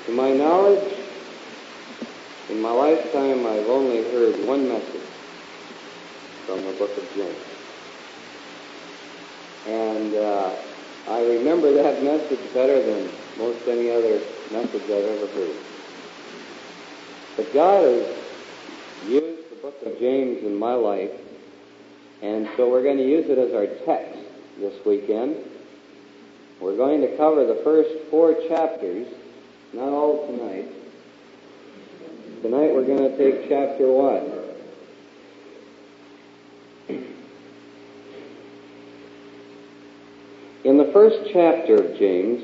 To my knowledge, in my lifetime, I've only heard one message from the book of James. And I remember that message better than most any other message I've ever heard. But God has used the book of James in my life, and so we're going to use it as our text this weekend. We're going to cover the first 4 chapters, not all tonight. Tonight we're going to take chapter 1. In the first chapter of James,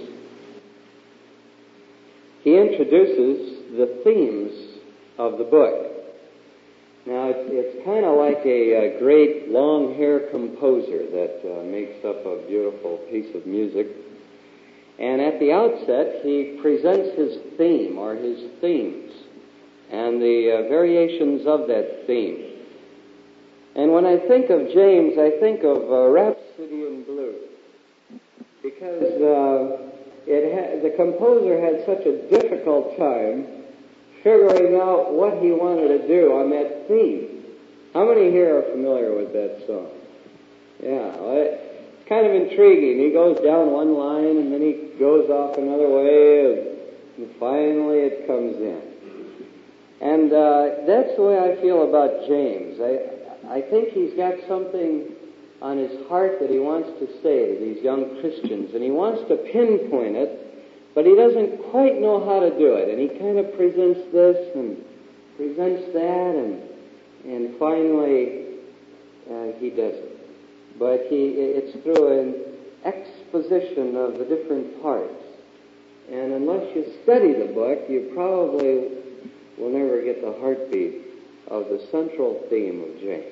he introduces the themes of the book. Now, it's kind of like a great long-hair composer that makes up a beautiful piece of music. And at the outset, he presents his theme, or his themes, and the variations of that theme. And when I think of James, I think of Rhapsody in Blue, because the composer had such a difficult time figuring out what he wanted to do on that theme. How many here are familiar with that song? Yeah, well, it's kind of intriguing. He goes down one line, and then he goes off another way, and finally it comes in. And that's the way I feel about James. I think he's got something on his heart that he wants to say to these young Christians, and he wants to pinpoint it, but he doesn't quite know how to do it. And he kind of presents this and presents that, and finally he does it. But it's through an exposition of the different parts. And unless you study the book, you probably will never get the heartbeat of the central theme of James.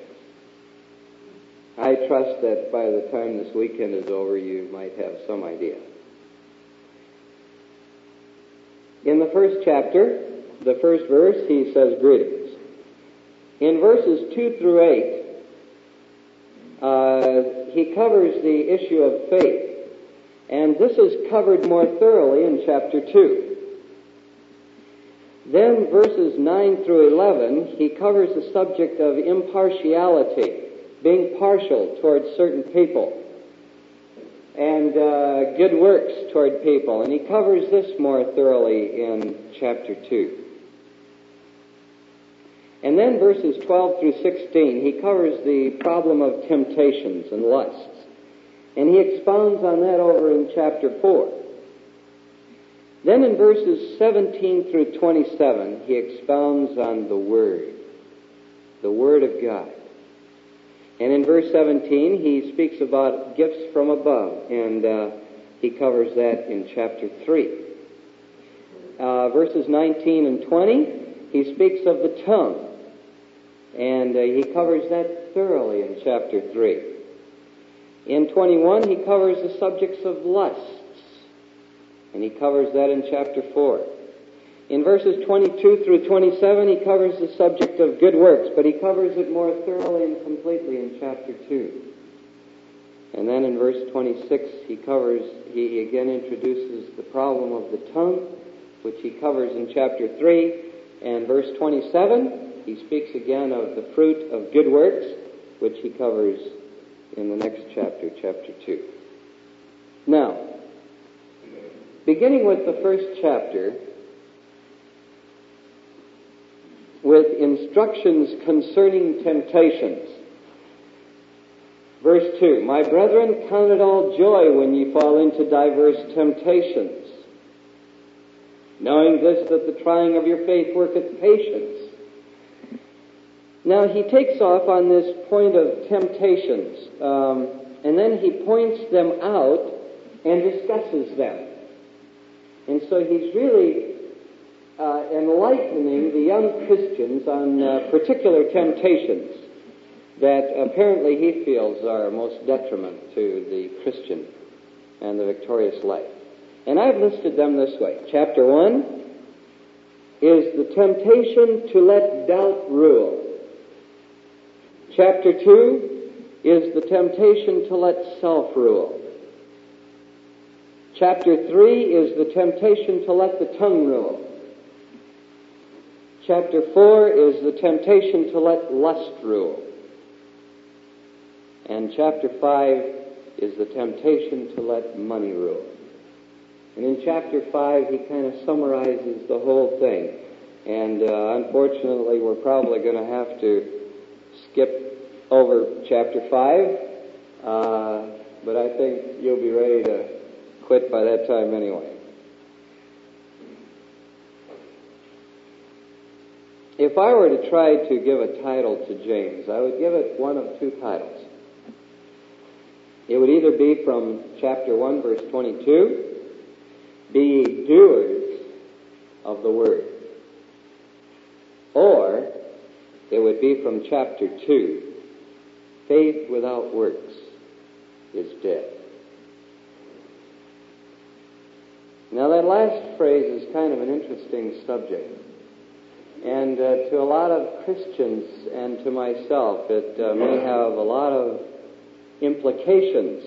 I trust that by the time this weekend is over, you might have some idea. In the first chapter, the first verse, he says, "Greetings." In verses 2 through 8, he covers the issue of faith. And this is covered more thoroughly in chapter 2. Then verses 9 through 11, he covers the subject of impartiality, being partial towards certain people, and good works toward people. And he covers this more thoroughly in chapter 2. And then verses 12 through 16, he covers the problem of temptations and lusts. And he expounds on that over in chapter 4. Then in verses 17 through 27, he expounds on the Word of God. And in verse 17, he speaks about gifts from above, and he covers that in chapter 3. Verses 19 and 20, he speaks of the tongue, and he covers that thoroughly in chapter 3. In 21, he covers the subjects of lusts, and he covers that in chapter 4. In verses 22 through 27, he covers the subject of good works, but he covers it more thoroughly and completely in chapter 2. And then in verse 26, he again introduces the problem of the tongue, which he covers in chapter 3. And verse 27, he speaks again of the fruit of good works, which he covers in the next chapter, chapter 2. Now, beginning with the first chapter, with instructions concerning temptations. Verse 2, "My brethren, count it all joy when ye fall into diverse temptations, knowing this, that the trying of your faith worketh patience." Now he takes off on this point of temptations, and then he points them out and discusses them. And so he's really enlightening the young Christians on particular temptations that apparently he feels are most detriment to the Christian and the victorious life. And I've listed them this way. Chapter 1 is the temptation to let doubt rule. Chapter 2 is the temptation to let self rule. Chapter 3 is the temptation to let the tongue rule. Chapter 4 is the temptation to let lust rule. And chapter 5 is the temptation to let money rule. And in chapter 5, he kind of summarizes the whole thing. And unfortunately, we're probably going to have to skip over chapter 5. But I think you'll be ready to quit by that time anyway. If I were to try to give a title to James, I would give it one of two titles. It would either be from chapter 1, verse 22, be ye doers of the word. Or it would be from chapter 2, faith without works is dead. Now that last phrase is kind of an interesting subject. And to a lot of Christians and to myself, it may have a lot of implications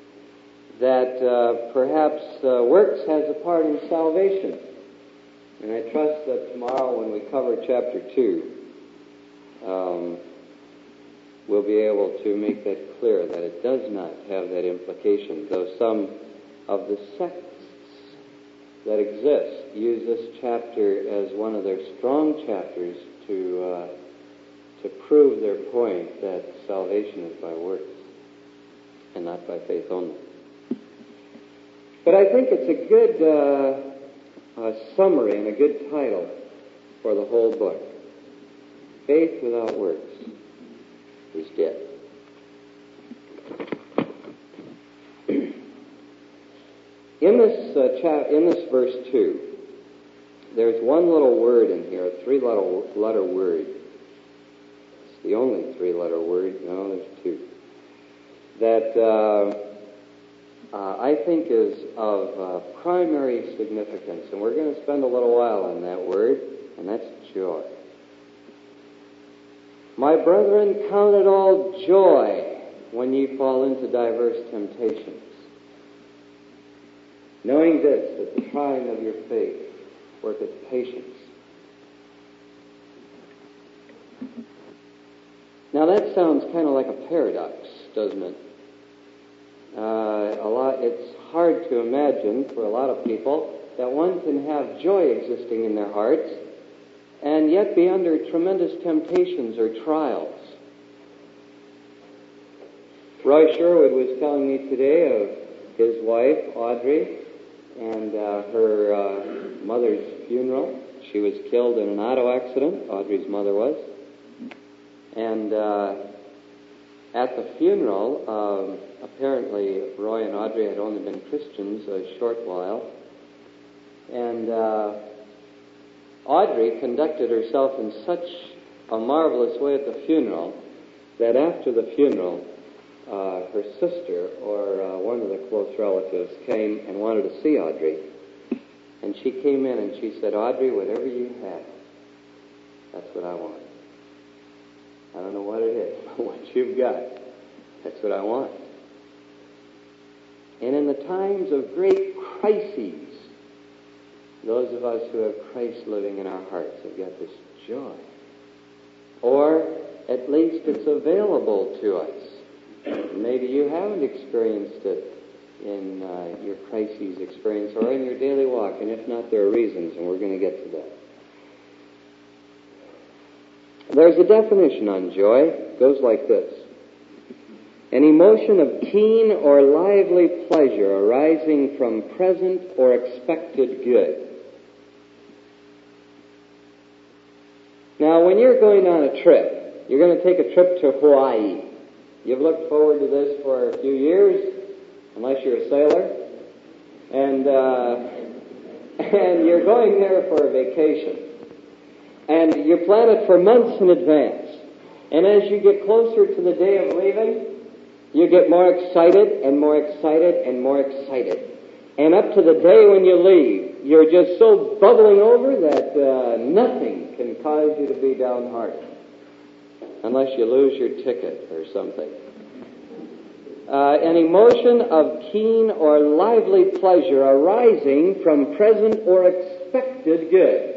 that perhaps works has a part in salvation. And I trust that tomorrow when we cover chapter 2, we'll be able to make that clear, that it does not have that implication, though some of the sects that exist use this chapter as one of their strong chapters to prove their point that salvation is by works and not by faith only. But I think it's a good summary and a good title for the whole book. Faith without works is dead. In this verse 2, there's one little word in here, a three-letter word. It's the only three-letter word. No, there's two. That I think is of primary significance, and we're going to spend a little while on that word, and that's joy. My brethren, count it all joy when ye fall into diverse temptations, knowing this, that the trying of your faith worketh patience. Now that sounds kind of like a paradox, doesn't it? It's hard to imagine for a lot of people that one can have joy existing in their hearts and yet be under tremendous temptations or trials. Roy Sherwood was telling me today of his wife, Audrey, and her mother's funeral. She was killed in an auto accident, Audrey's mother was. And at the funeral, apparently Roy and Audrey had only been Christians a short while. And Audrey conducted herself in such a marvelous way at the funeral that after the funeral, her sister or one of the close relatives came and wanted to see Audrey. And she came in and she said, Audrey, whatever you have, that's what I want. I don't know what it is, but what you've got, that's what I want. And in the times of great crises, those of us who have Christ living in our hearts have got this joy. Or at least it's available to us. Maybe you haven't experienced it in your crises experience or in your daily walk, and if not, there are reasons, and we're going to get to that. There's a definition on joy. It goes like this. An emotion of keen or lively pleasure arising from present or expected good. Now, when you're going on a trip, you're going to take a trip to Hawaii. You've looked forward to this for a few years, unless you're a sailor, and you're going there for a vacation. And you plan it for months in advance. And as you get closer to the day of leaving, you get more excited and more excited and more excited. And up to the day when you leave, you're just so bubbling over that nothing can cause you to be downhearted. Unless you lose your ticket or something. an emotion of keen or lively pleasure arising from present or expected good.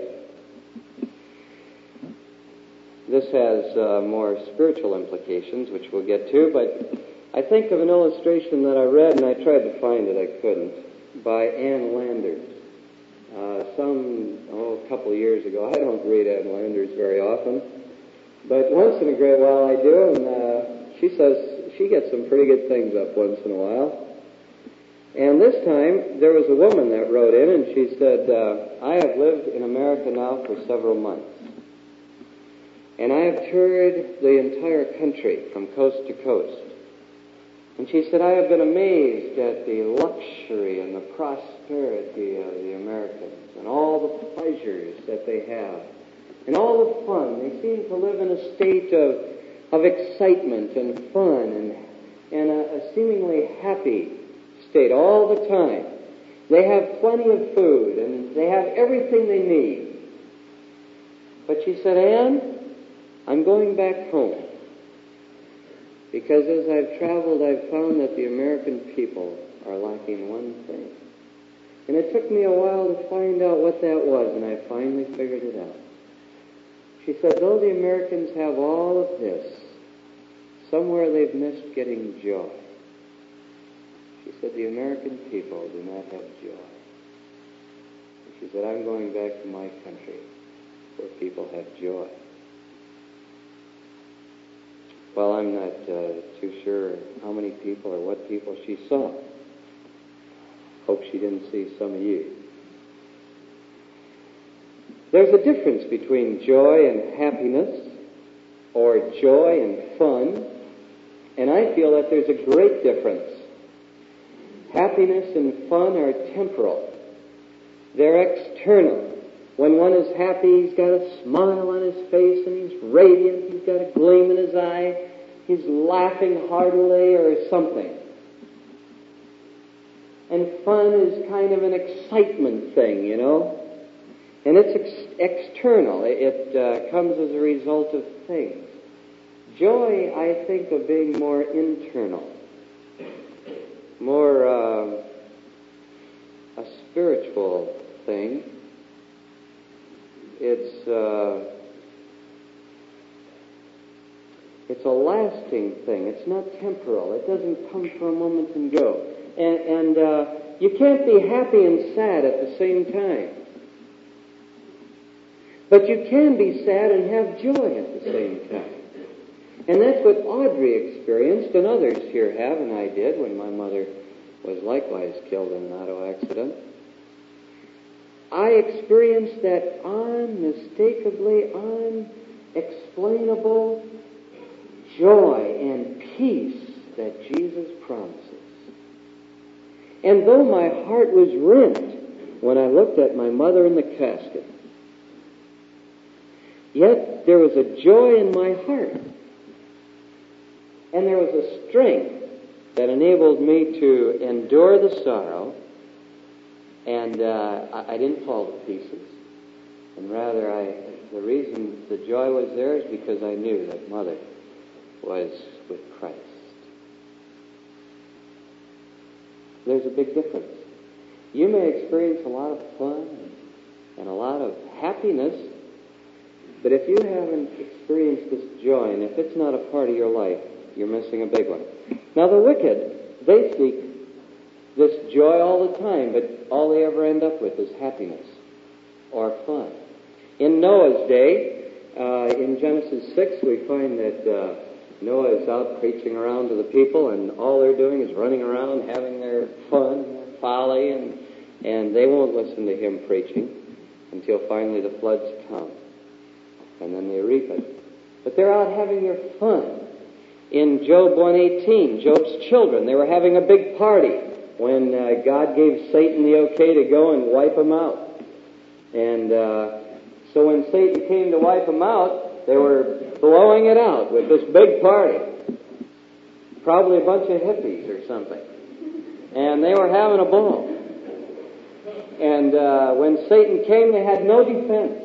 This has more spiritual implications, which we'll get to, but I think of an illustration that I read, and I tried to find it, I couldn't, by Ann Landers. A couple of years ago. I don't read Ann Landers very often, but once in a great while I do, and she says she gets some pretty good things up once in a while. And this time, there was a woman that wrote in, and she said, I have lived in America now for several months. And I have toured the entire country from coast to coast. And she said, I have been amazed at the luxury and the prosperity of the Americans and all the pleasures that they have and all the fun. They seem to live in a state of excitement and fun and a seemingly happy state all the time. They have plenty of food and they have everything they need. But she said, Anne, I'm going back home. Because as I've traveled, I've found that the American people are lacking one thing. And it took me a while to find out what that was, and I finally figured it out. She said, though the Americans have all of this, somewhere they've missed getting joy. She said, the American people do not have joy. And she said, I'm going back to my country where people have joy. Well, I'm not too sure how many people or what people she saw. Hope she didn't see some of you. There's a difference between joy and happiness, or joy and fun, and I feel that there's a great difference. Happiness and fun are temporal. They're external. When one is happy, he's got a smile on his face and he's radiant, he's got a gleam in his eye, he's laughing heartily or something. And fun is kind of an excitement thing, you know. And it's external. It comes as a result of things. Joy, I think of being more internal, more a spiritual thing. It's a lasting thing. It's not temporal. It doesn't come for a moment and go. And you can't be happy and sad at the same time. But you can be sad and have joy at the same time. And that's what Audrey experienced and others here have, and I did when my mother was likewise killed in an auto accident. I experienced that unmistakably unexplainable joy and peace that Jesus promises. And though my heart was rent when I looked at my mother in the casket, yet there was a joy in my heart. And there was a strength that enabled me to endure the sorrow. And I didn't fall to pieces. And rather, the reason the joy was there is because I knew that Mother was with Christ. There's a big difference. You may experience a lot of fun and a lot of happiness, but if you haven't experienced this joy, and if it's not a part of your life, you're missing a big one. Now, the wicked, they seek this joy all the time, but all they ever end up with is happiness or fun. In Noah's day, in Genesis 6, we find that Noah is out preaching around to the people, and all they're doing is running around, having their fun, their folly, and they won't listen to him preaching until finally the floods come, and then they reap it. But they're out having their fun. In Job 1:18, Job's children, they were having a big party when God gave Satan the okay to go and wipe them out. And so when Satan came to wipe them out, they were blowing it out with this big party. Probably a bunch of hippies or something. And they were having a ball. And when Satan came, they had no defense,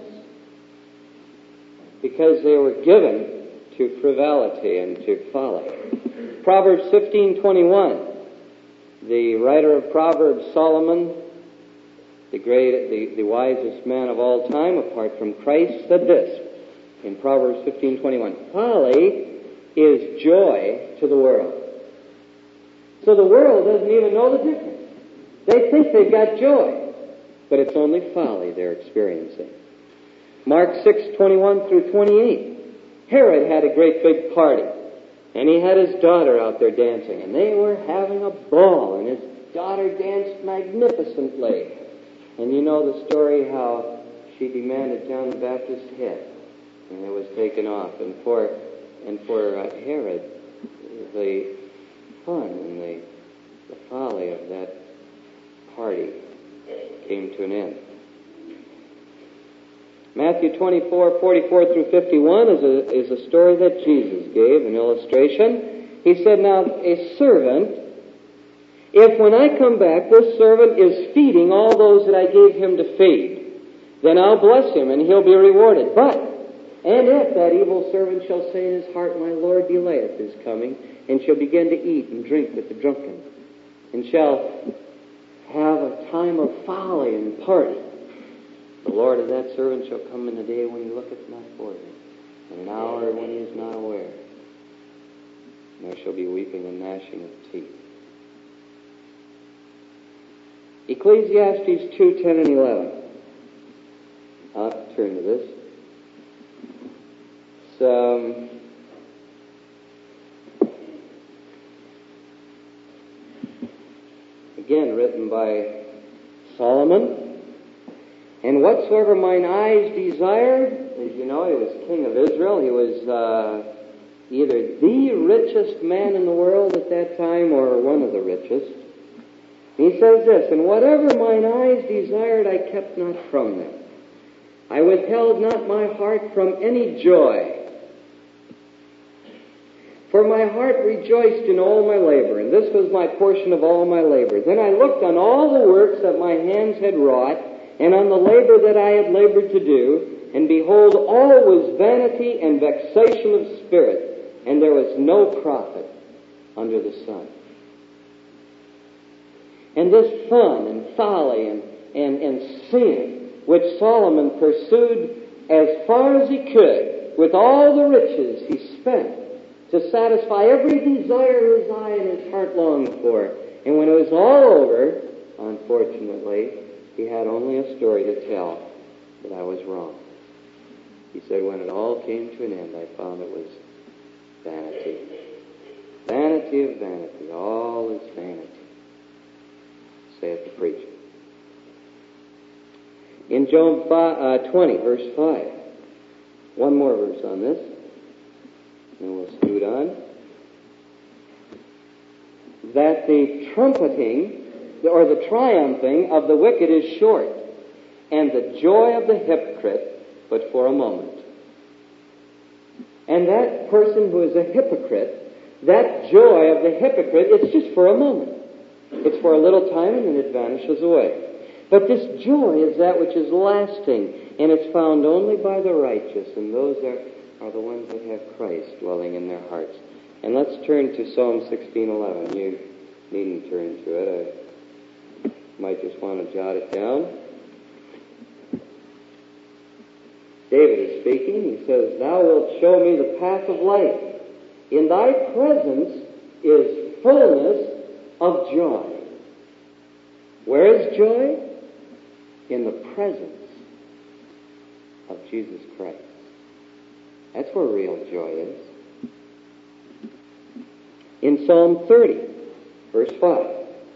because they were given to frivolity and to folly. Proverbs 15:21. The writer of Proverbs, Solomon, the wisest man of all time, apart from Christ, said this in Proverbs 15:21. Folly is joy to the world. So the world doesn't even know the difference. They think they've got joy, but it's only folly they're experiencing. Mark 6:21 through 28. Herod had a great big party, and he had his daughter out there dancing, and they were having a ball, and his daughter danced magnificently. And you know the story how she demanded John the Baptist's head, and it was taken off. And for Herod, the fun and the folly of that party came to an end. Matthew 24:44 through 51 is a story that Jesus gave, an illustration. He said, now, a servant, if when I come back, this servant is feeding all those that I gave him to feed, then I'll bless him and he'll be rewarded. And if that evil servant shall say in his heart, my Lord delayeth his coming, and shall begin to eat and drink with the drunken, and shall have a time of folly and party, the Lord of that servant shall come in a day when he looketh not for him, and an hour when he is not aware. And there shall be weeping and gnashing of teeth. Ecclesiastes 2:10 and 11. I'll have to turn to this. It's again written by Solomon. And whatsoever mine eyes desired, as you know, he was king of Israel. He was either the richest man in the world at that time or one of the richest. And he says this, and whatever mine eyes desired, I kept not from them. I withheld not my heart from any joy. For my heart rejoiced in all my labor, and this was my portion of all my labor. Then I looked on all the works that my hands had wrought, and on the labor that I had labored to do, and behold, all was vanity and vexation of spirit, and there was no profit under the sun. And this fun and folly and sin, which Solomon pursued as far as he could, with all the riches he spent, to satisfy every desire his eye and his heart longed for. And when it was all over, unfortunately, he had only a story to tell that I was wrong. He said, when it all came to an end, I found it was vanity. Vanity of vanity. All is vanity, saith the preacher. In Job 20, verse 5. One more verse on this, and we'll scoot on. That the trumpeting, or the triumphing of the wicked is short, and the joy of the hypocrite but for a moment. And that person who is a hypocrite, that joy of the hypocrite, it's just for a moment. It's for a little time and then it vanishes away. But this joy is that which is lasting, and it's found only by the righteous, and those are the ones that have Christ dwelling in their hearts. And let's turn to Psalm 16:11. You needn't turn to it. I might just want to jot it down. David is speaking. He says, Thou wilt show me the path of life. In thy presence is fullness of joy. Where is joy? In the presence of Jesus Christ. That's where real joy is. In Psalm 30, verse 5.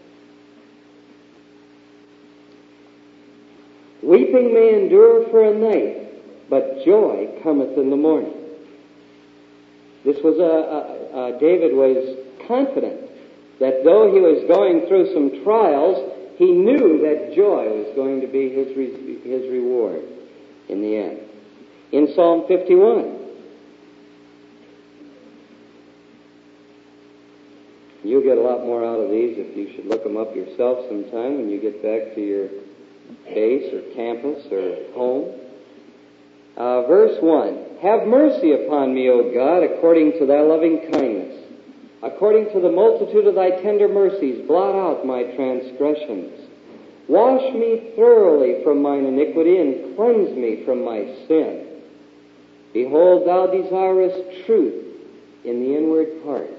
Weeping may endure for a night, but joy cometh in the morning. This was David was confident that though he was going through some trials, he knew that joy was going to be his reward in the end. In Psalm 51, you'll get a lot more out of these if you should look them up yourself sometime when you get back to your base or campus or home. Verse 1, Have mercy upon me, O God, according to thy loving kindness, According to the multitude of thy tender mercies, blot out my transgressions. Wash me thoroughly from mine iniquity, and cleanse me from my sin. Behold, thou desirest truth in the inward parts.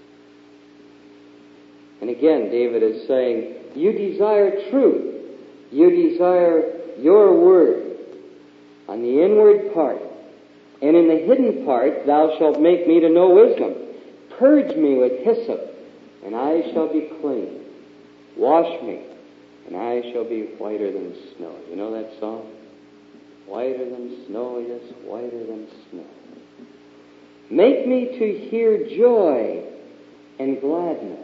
And again, David is saying, you desire truth. You desire your word on the inward part. And in the hidden part thou shalt make me to know wisdom. Purge me with hyssop, and I shall be clean. Wash me, and I shall be whiter than snow. You know that song? Whiter than snow, yes, whiter than snow. Make me to hear joy and gladness.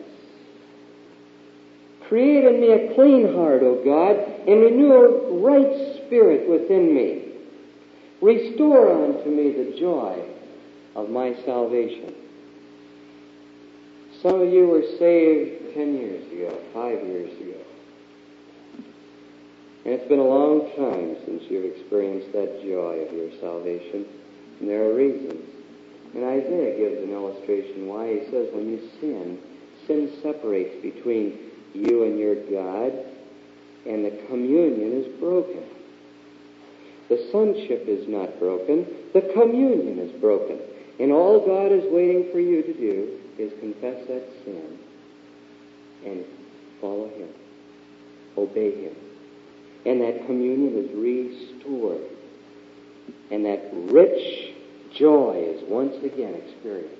Create in me a clean heart, O God, and renew a right spirit within me. Restore unto me the joy of my salvation. Some of you were saved 10 years ago, 5 years ago. And it's been a long time since you've experienced that joy of your salvation. And there are reasons. And Isaiah gives an illustration why. He says, when you sin, sin separates between you and your God, and the communion is broken. The sonship is not broken. The communion is broken. And all God is waiting for you to do is confess that sin and follow Him. Obey Him. And that communion is restored. And that rich joy is once again experienced.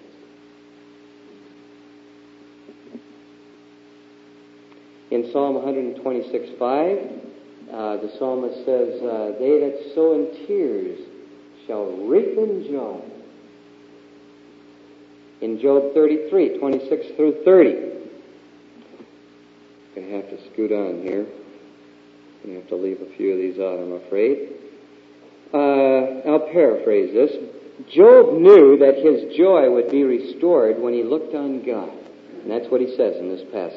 In Psalm 126:5, the psalmist says, they that sow in tears shall reap in joy. In Job 33:26 through 30. I'm going to have to scoot on here. I'm going to have to leave a few of these out, I'm afraid. I'll paraphrase this. Job knew that his joy would be restored when he looked on God. And that's what he says in this passage.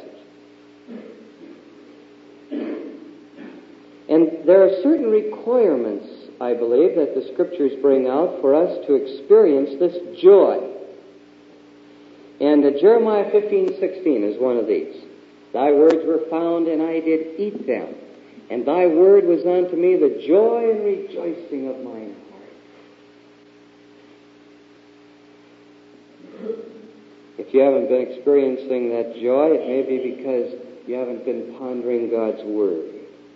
And there are certain requirements, I believe, that the Scriptures bring out for us to experience this joy. And Jeremiah 15:16 is one of these. Thy words were found, and I did eat them. And thy word was unto me the joy and rejoicing of mine heart. If you haven't been experiencing that joy, it may be because you haven't been pondering God's word.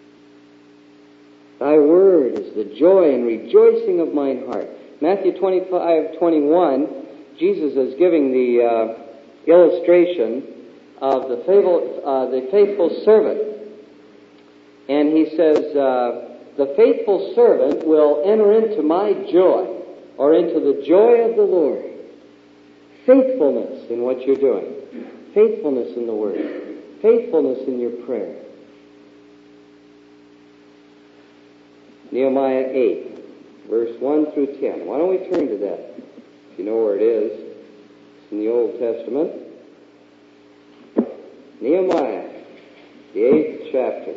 Thy word is the joy and rejoicing of mine heart. Matthew 25:21, Jesus is giving the illustration of the faithful servant. And he says, the faithful servant will enter into my joy, or into the joy of the Lord. Faithfulness in what you're doing. Faithfulness in the word. Faithfulness in your prayer. Nehemiah 8, verse 1 through 10. Why don't we turn to that? If you know where it is. It's in the Old Testament. Nehemiah, the 8th chapter.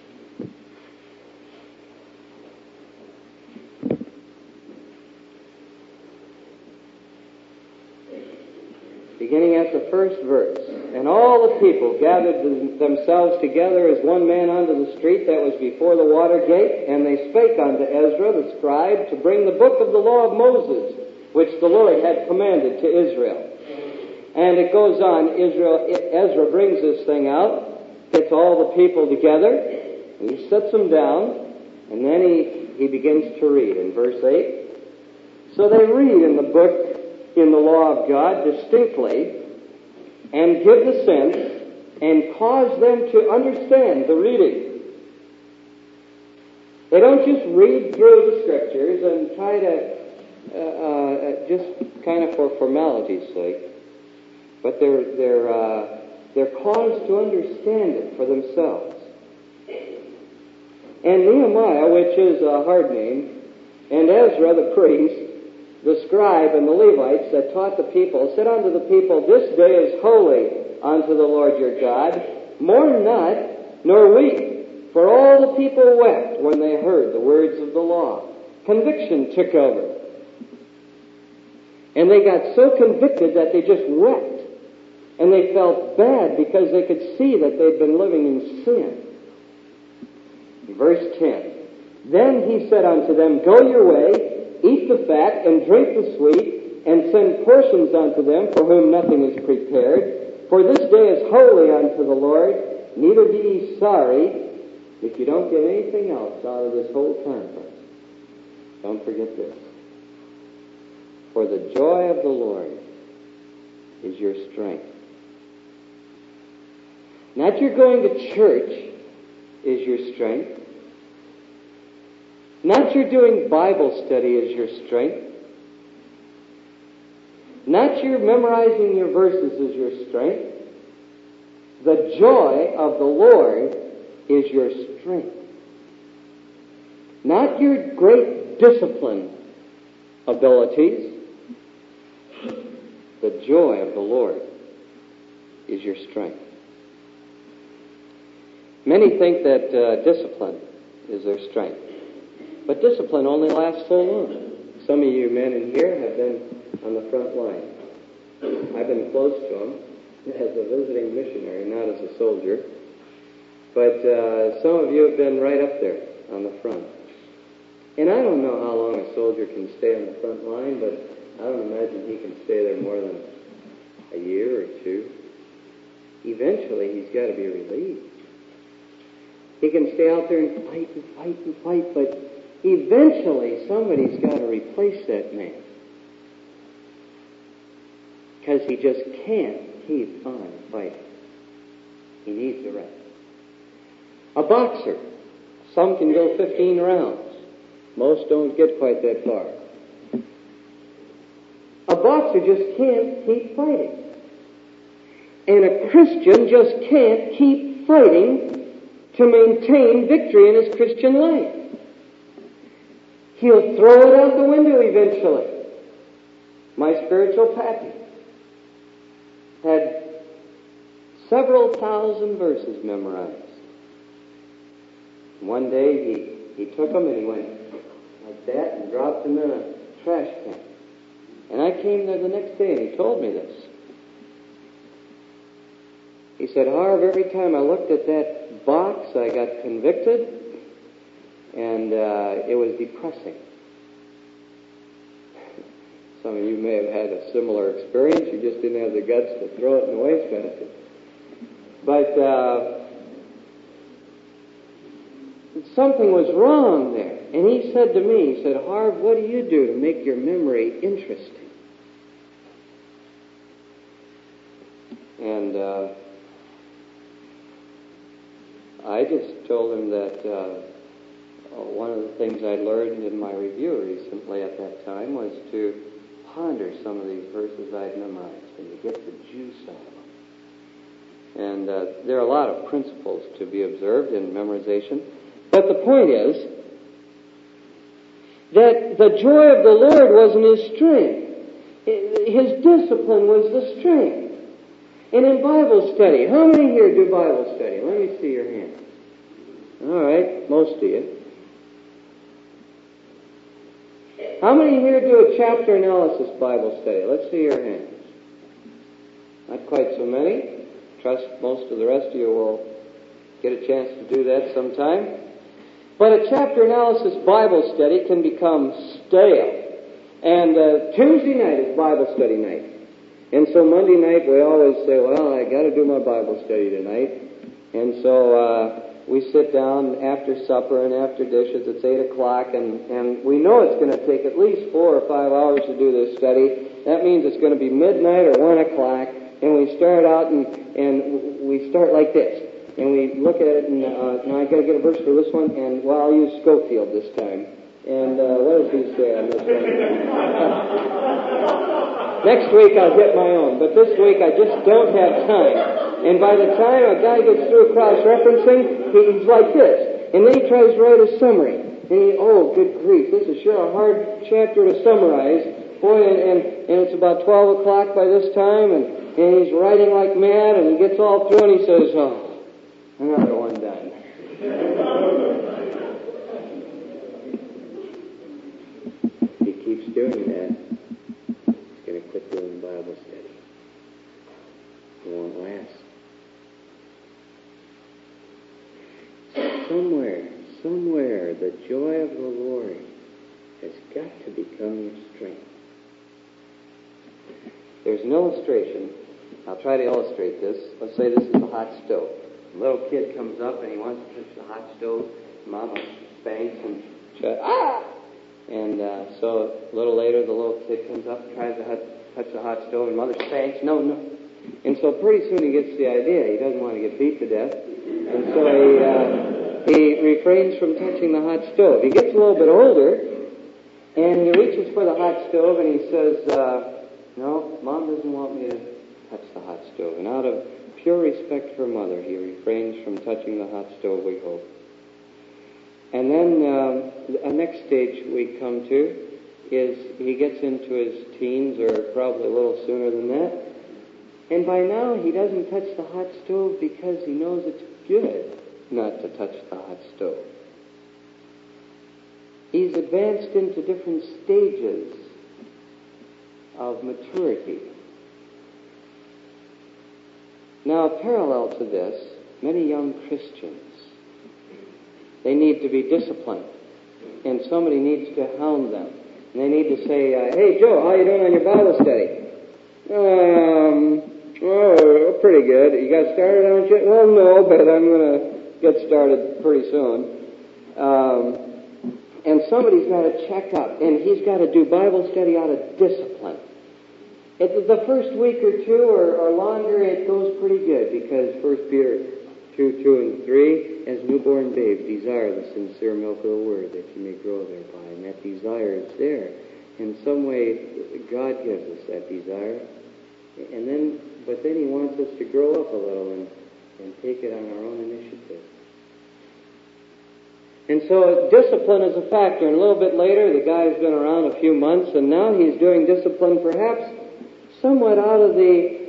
Beginning at the first verse. And all the people gathered themselves together as one man unto the street that was before the water gate, and they spake unto Ezra the scribe to bring the book of the law of Moses, which the Lord had commanded to Israel. And it goes on, Ezra brings this thing out, gets all the people together, and he sets them down, and then he begins to read in verse 8. So they read in the book, in the law of God distinctly, and give the sense, and cause them to understand the reading. They don't just read through the Scriptures and try to just kind of for formality's sake, but they're caused to understand it for themselves. And Nehemiah, which is a hard name, and Ezra the priest, the scribe and the Levites that taught the people, said unto the people, this day is holy unto the Lord your God. Mourn not, nor weep. For all the people wept when they heard the words of the law. Conviction took over. And they got so convicted that they just wept. And they felt bad because they could see that they'd been living in sin. Verse 10. Then he said unto them, Go your way, eat the fat, and drink the sweet, and send portions unto them for whom nothing is prepared. For this day is holy unto the Lord. Neither be ye sorry if you don't get anything else out of this whole conference. Don't forget this. For the joy of the Lord is your strength. Not your going to church is your strength. Not your doing Bible study is your strength. Not your memorizing your verses is your strength. The joy of the Lord is your strength. Not your great discipline abilities. The joy of the Lord is your strength. Many think that discipline is their strength. But discipline only lasts so long. Some of you men in here have been on the front line. I've been close to them as a visiting missionary, not as a soldier. But some of you have been right up there on the front. And I don't know how long a soldier can stay on the front line, but I don't imagine he can stay there more than a year or two. Eventually, he's got to be relieved. He can stay out there and fight and fight and fight, but eventually somebody's got to replace that man. Because he just can't keep on fighting. He needs a rest. A boxer, some can go 15 rounds. Most don't get quite that far. A boxer just can't keep fighting. And a Christian just can't keep fighting to maintain victory in his Christian life. He'll throw it out the window eventually. My spiritual pappy had several thousand verses memorized. One day he took them and he went like that and dropped them in a trash can. And I came there the next day and he told me this. He said, Harv, every time I looked at that box, I got convicted, and it was depressing. Some of you may have had a similar experience. You just didn't have the guts to throw it in the wastebasket. But something was wrong there. And he said to me, he said, Harv, what do you do to make your memory interesting? And I just told him that one of the things I learned in my review recently at that time was to ponder some of these verses I'd memorized and to get the juice out of them. And there are a lot of principles to be observed in memorization. But the point is that the joy of the Lord wasn't his strength. His discipline was the strength. And in Bible study, how many here do Bible study? Let me see your hand. All right, most of you. How many here do a chapter analysis Bible study? Let's see your hands. Not quite so many. Trust most of the rest of you will get a chance to do that sometime. But a chapter analysis Bible study can become stale. And Tuesday night is Bible study night. And so Monday night we always say, well, I got to do my Bible study tonight. And so we sit down after supper and after dishes. It's 8 o'clock, and we know it's going to take at least 4 or 5 hours to do this study. That means it's going to be midnight or 1 o'clock, and we start out and we start like this. And we look at it, and now I got to get a verse for this one, and well, I'll use Schofield this time. And what does he say on this one? Next week I'll get my own, but this week I just don't have time. And by the time a guy gets through cross-referencing, he's like this. And then he tries to write a summary. And oh, good grief, this is sure a hard chapter to summarize. Boy, and it's about 12 o'clock by this time, and he's writing like mad, and he gets all through, and he says, oh, another one done. He keeps doing that. He's going to quit doing Bible study. And joy of the Lord has got to become your strength. There's an illustration. I'll try to illustrate this. Let's say this is a hot stove. A little kid comes up and he wants to touch the hot stove. Mama spanks and so a little later the little kid comes up and tries to touch the hot stove, and Mother spanks. No. And so pretty soon he gets the idea. He doesn't want to get beat to death. And so he refrains from touching the hot stove. He gets a little bit older, and he reaches for the hot stove, and he says, no, Mom doesn't want me to touch the hot stove. And out of pure respect for Mother, he refrains from touching the hot stove, we hope. And then the next stage we come to is he gets into his teens, or probably a little sooner than that. And by now he doesn't touch the hot stove because he knows it's good not to touch the hot stove. He's advanced into different stages of maturity. Now, parallel to this, many young Christians, they need to be disciplined, and somebody needs to hound them. And they need to say, hey, Joe, how you doing on your Bible study? Pretty good. You got started on it? Well, no, but I'm going to get started pretty soon. And somebody's got to check up, and he's got to do Bible study out of discipline. The first week or two or longer, it goes pretty good, because 1 Peter 2 and 3, as newborn babes, desire the sincere milk of the Word, that you may grow thereby. And that desire is there. In some way, God gives us that desire. But then He wants us to grow up a little and take it on our own initiative. And so discipline is a factor. And a little bit later, the guy's been around a few months, and now he's doing discipline perhaps somewhat out of the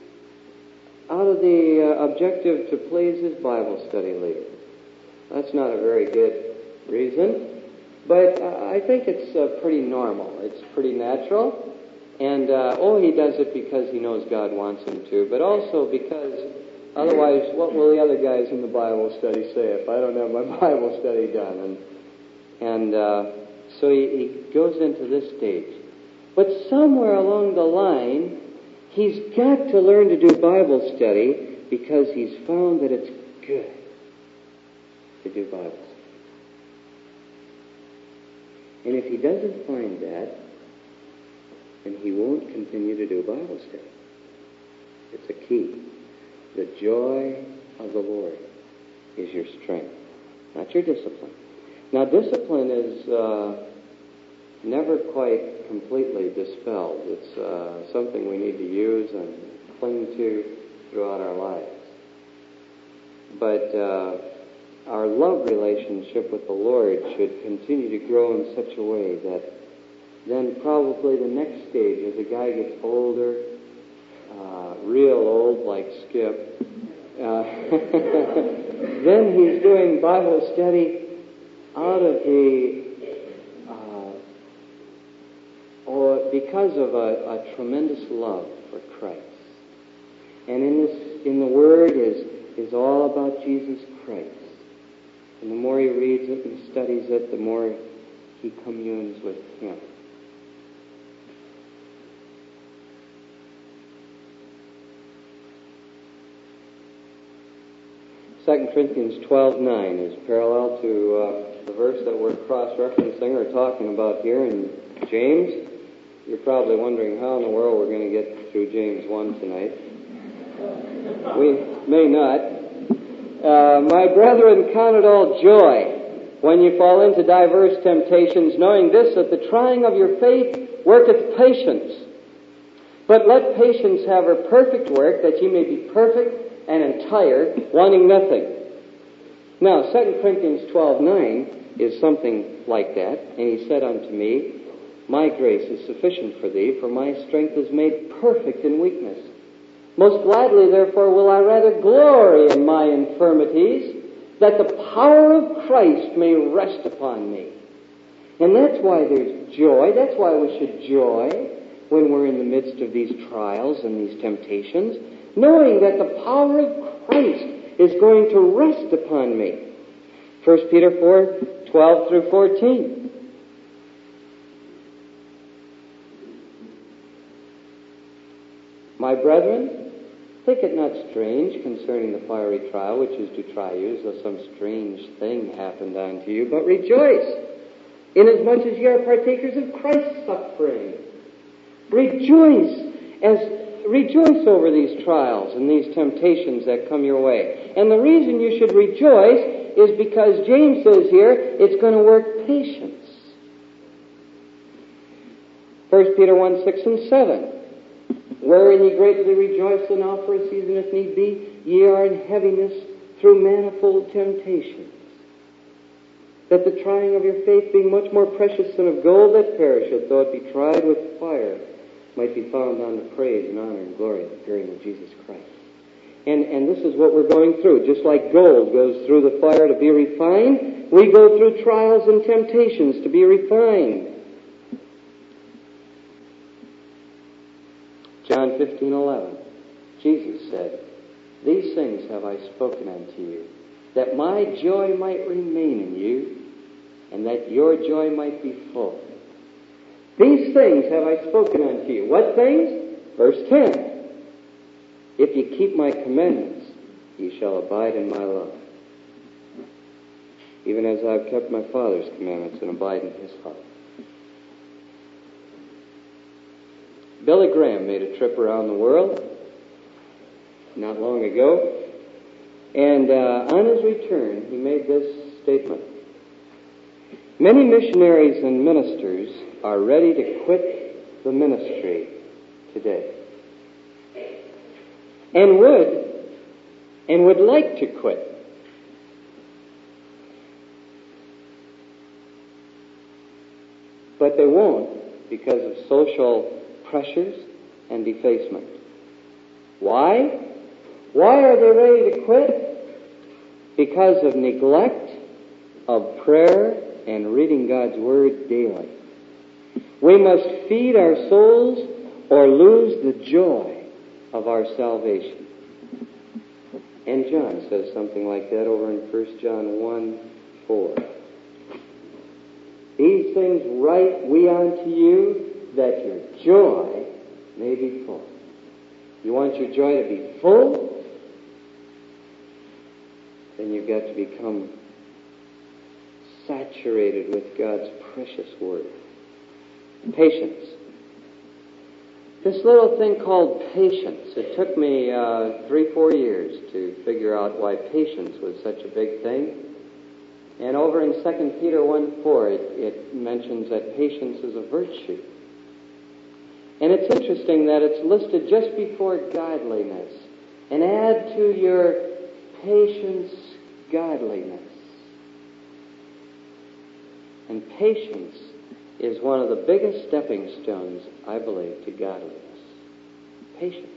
objective to please his Bible study leader. That's not a very good reason, but I think it's pretty normal. It's pretty natural. And, he does it because he knows God wants him to, but also because otherwise, what will the other guys in the Bible study say if I don't have my Bible study done? So he goes into this stage. But somewhere along the line, he's got to learn to do Bible study because he's found that it's good to do Bible study. And if he doesn't find that, then he won't continue to do Bible study. It's a key. The joy of the Lord is your strength, not your discipline. Now, discipline is never quite completely dispelled. It's something we need to use and cling to throughout our lives. But our love relationship with the Lord should continue to grow in such a way that then probably the next stage, as a guy gets older, real old like Skip, then he's doing Bible study out of because of a tremendous love for Christ. And in the Word is all about Jesus Christ. And the more he reads it and studies it, the more he communes with Him. Second Corinthians 12:9 is parallel to the verse that we're cross-referencing or talking about here in James. You're probably wondering how in the world we're going to get through James 1 tonight. We may not. My brethren, count it all joy when you fall into diverse temptations, knowing this, that the trying of your faith worketh patience. But let patience have her perfect work, that ye may be perfect and entire, wanting nothing. Now, 2 Corinthians 12:9 is something like that. And he said unto me, my grace is sufficient for thee, for my strength is made perfect in weakness. Most gladly, therefore, will I rather glory in my infirmities, that the power of Christ may rest upon me. And that's why there's joy. That's why we should joy when we're in the midst of these trials and these temptations, knowing that the power of Christ is going to rest upon me. 1 Peter 4:20 12 through 14. My brethren, think it not strange concerning the fiery trial which is to try you, as though some strange thing happened unto you, but rejoice, inasmuch as ye are partakers of Christ's suffering. Rejoice over these trials and these temptations that come your way. And the reason you should rejoice is because James says here, it's going to work patience. 1 Peter 1, 6 and 7. Wherein ye greatly rejoice, and now for a season, if need be, ye are in heaviness through manifold temptations, that the trying of your faith, being much more precious than of gold that perisheth, though it be tried with fire, might be found unto praise and honor and glory at the appearing of Jesus Christ. And this is what we're going through. Just like gold goes through the fire to be refined, we go through trials and temptations to be refined. John 15:11. Jesus said, These things have I spoken unto you, that my joy might remain in you, and that your joy might be full. These things have I spoken unto you. What things? Verse 10. If ye keep my commandments, ye shall abide in my love, even as I have kept my Father's commandments and abide in his love. Billy Graham made a trip around the world not long ago, and on his return he made this statement. Many missionaries and ministers are ready to quit the ministry today, and would like to quit. But they won't because of social pressures and defacement. Why? Why are they ready to quit? Because of neglect of prayer and reading God's Word daily. We must feed our souls or lose the joy of our salvation. And John says something like that over in 1 John 1:4. These things write we unto you, that your joy may be full. You want your joy to be full? Then you've got to become saturated with God's precious Word. Patience. This little thing called patience, it took me 3-4 years to figure out why patience was such a big thing. And over in 2 Peter 1:4, it mentions that patience is a virtue. And it's interesting that it's listed just before godliness. And add to your patience godliness. And patience is one of the biggest stepping stones, I believe, to godliness. Patience.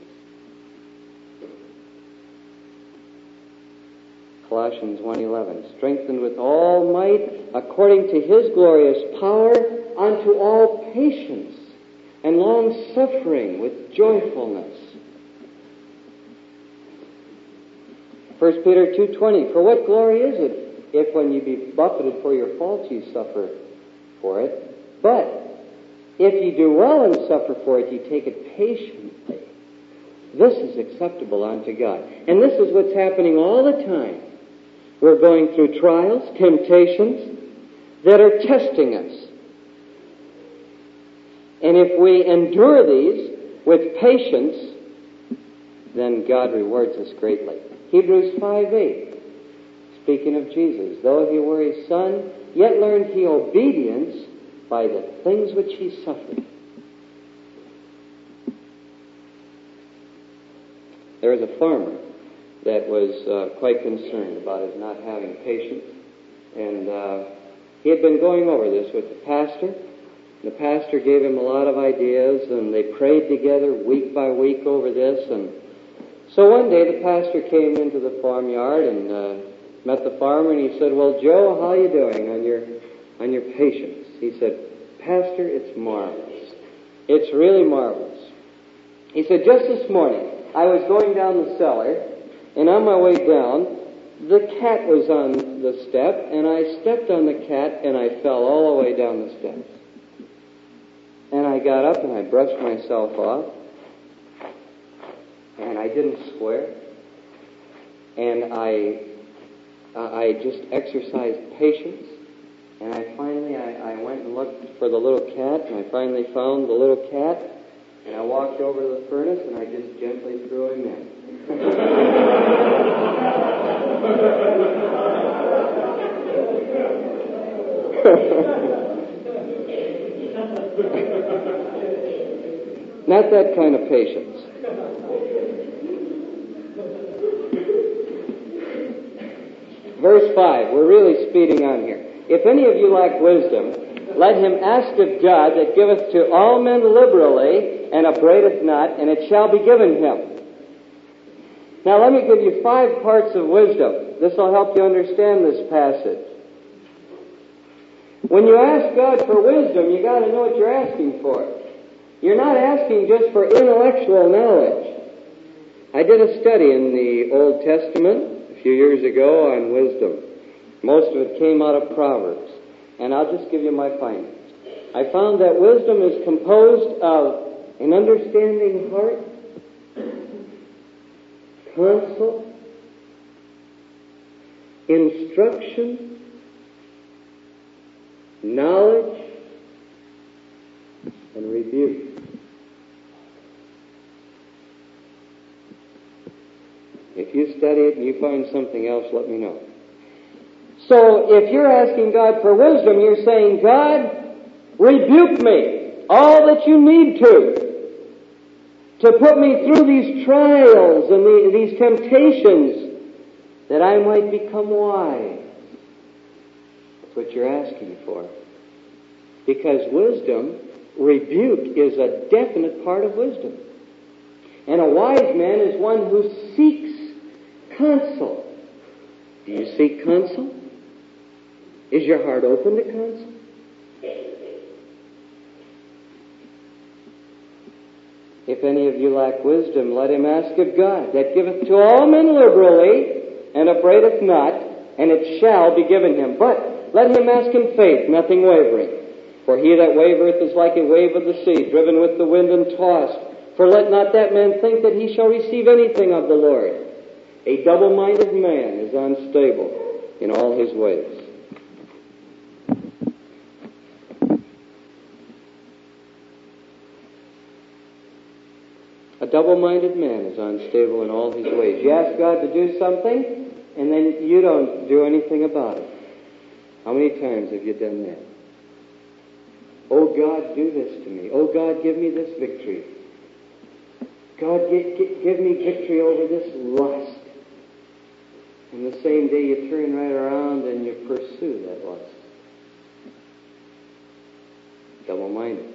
Colossians 1:11, strengthened with all might according to his glorious power unto all patience and long-suffering with joyfulness. 1 Peter 2:20, for what glory is it if when you be buffeted for your faults you suffer for it? But if you do well and suffer for it, you take it patiently. This is acceptable unto God. And this is what's happening all the time. We're going through trials, temptations that are testing us. And if we endure these with patience, then God rewards us greatly. Hebrews 5:8, speaking of Jesus, though he were his son, yet learned he obedience by the things which he suffered. There was a farmer that was quite concerned about his not having patience, and he had been going over this with the pastor. The pastor gave him a lot of ideas, and they prayed together week by week over this. And so one day the pastor came into the farmyard and met the farmer, and he said, well, Joe, how are you doing on your patience? He said, Pastor, it's marvelous. It's really marvelous. He said, just this morning, I was going down the cellar, and on my way down, the cat was on the step, and I stepped on the cat, and I fell all the way down the steps. And I got up, and I brushed myself off, and I didn't swear, and I just exercised patience, and I went and looked for the little cat, and I finally found the little cat, and I walked over to the furnace, and I just gently threw him in. Not that kind of patience. Verse 5, we're really speeding on here. If any of you lack wisdom, let him ask of God that giveth to all men liberally and upbraideth not, and it shall be given him. Now let me give you 5 parts of wisdom. This will help you understand this passage. When you ask God for wisdom, you got to know what you're asking for. You're not asking just for intellectual knowledge. I did a study in the Old Testament a few years ago on wisdom. Most of it came out of Proverbs. And I'll just give you my findings. I found that wisdom is composed of an understanding heart, counsel, instruction, knowledge, and rebuke. If you study it and you find something else, let me know. So if you're asking God for wisdom, you're saying, God, rebuke me all that you need to put me through these trials and these temptations that I might become wise. That's what you're asking for. Because wisdom, rebuke is a definite part of wisdom. And a wise man is one who seeks counsel. Do you seek counsel? Is your heart open to counsel? If any of you lack wisdom, let him ask of God, that giveth to all men liberally, and upbraideth not, and it shall be given him. But let him ask in faith, nothing wavering. For he that wavereth is like a wave of the sea, driven with the wind and tossed. For let not that man think that he shall receive anything of the Lord. A double-minded man is unstable in all his ways. A double-minded man is unstable in all his ways. You ask God to do something, and then you don't do anything about it. How many times have you done that? Oh, God, do this to me. Oh, God, give me this victory. God, give me victory over this lust. And the same day you turn right around and you pursue that lust. Double-minded.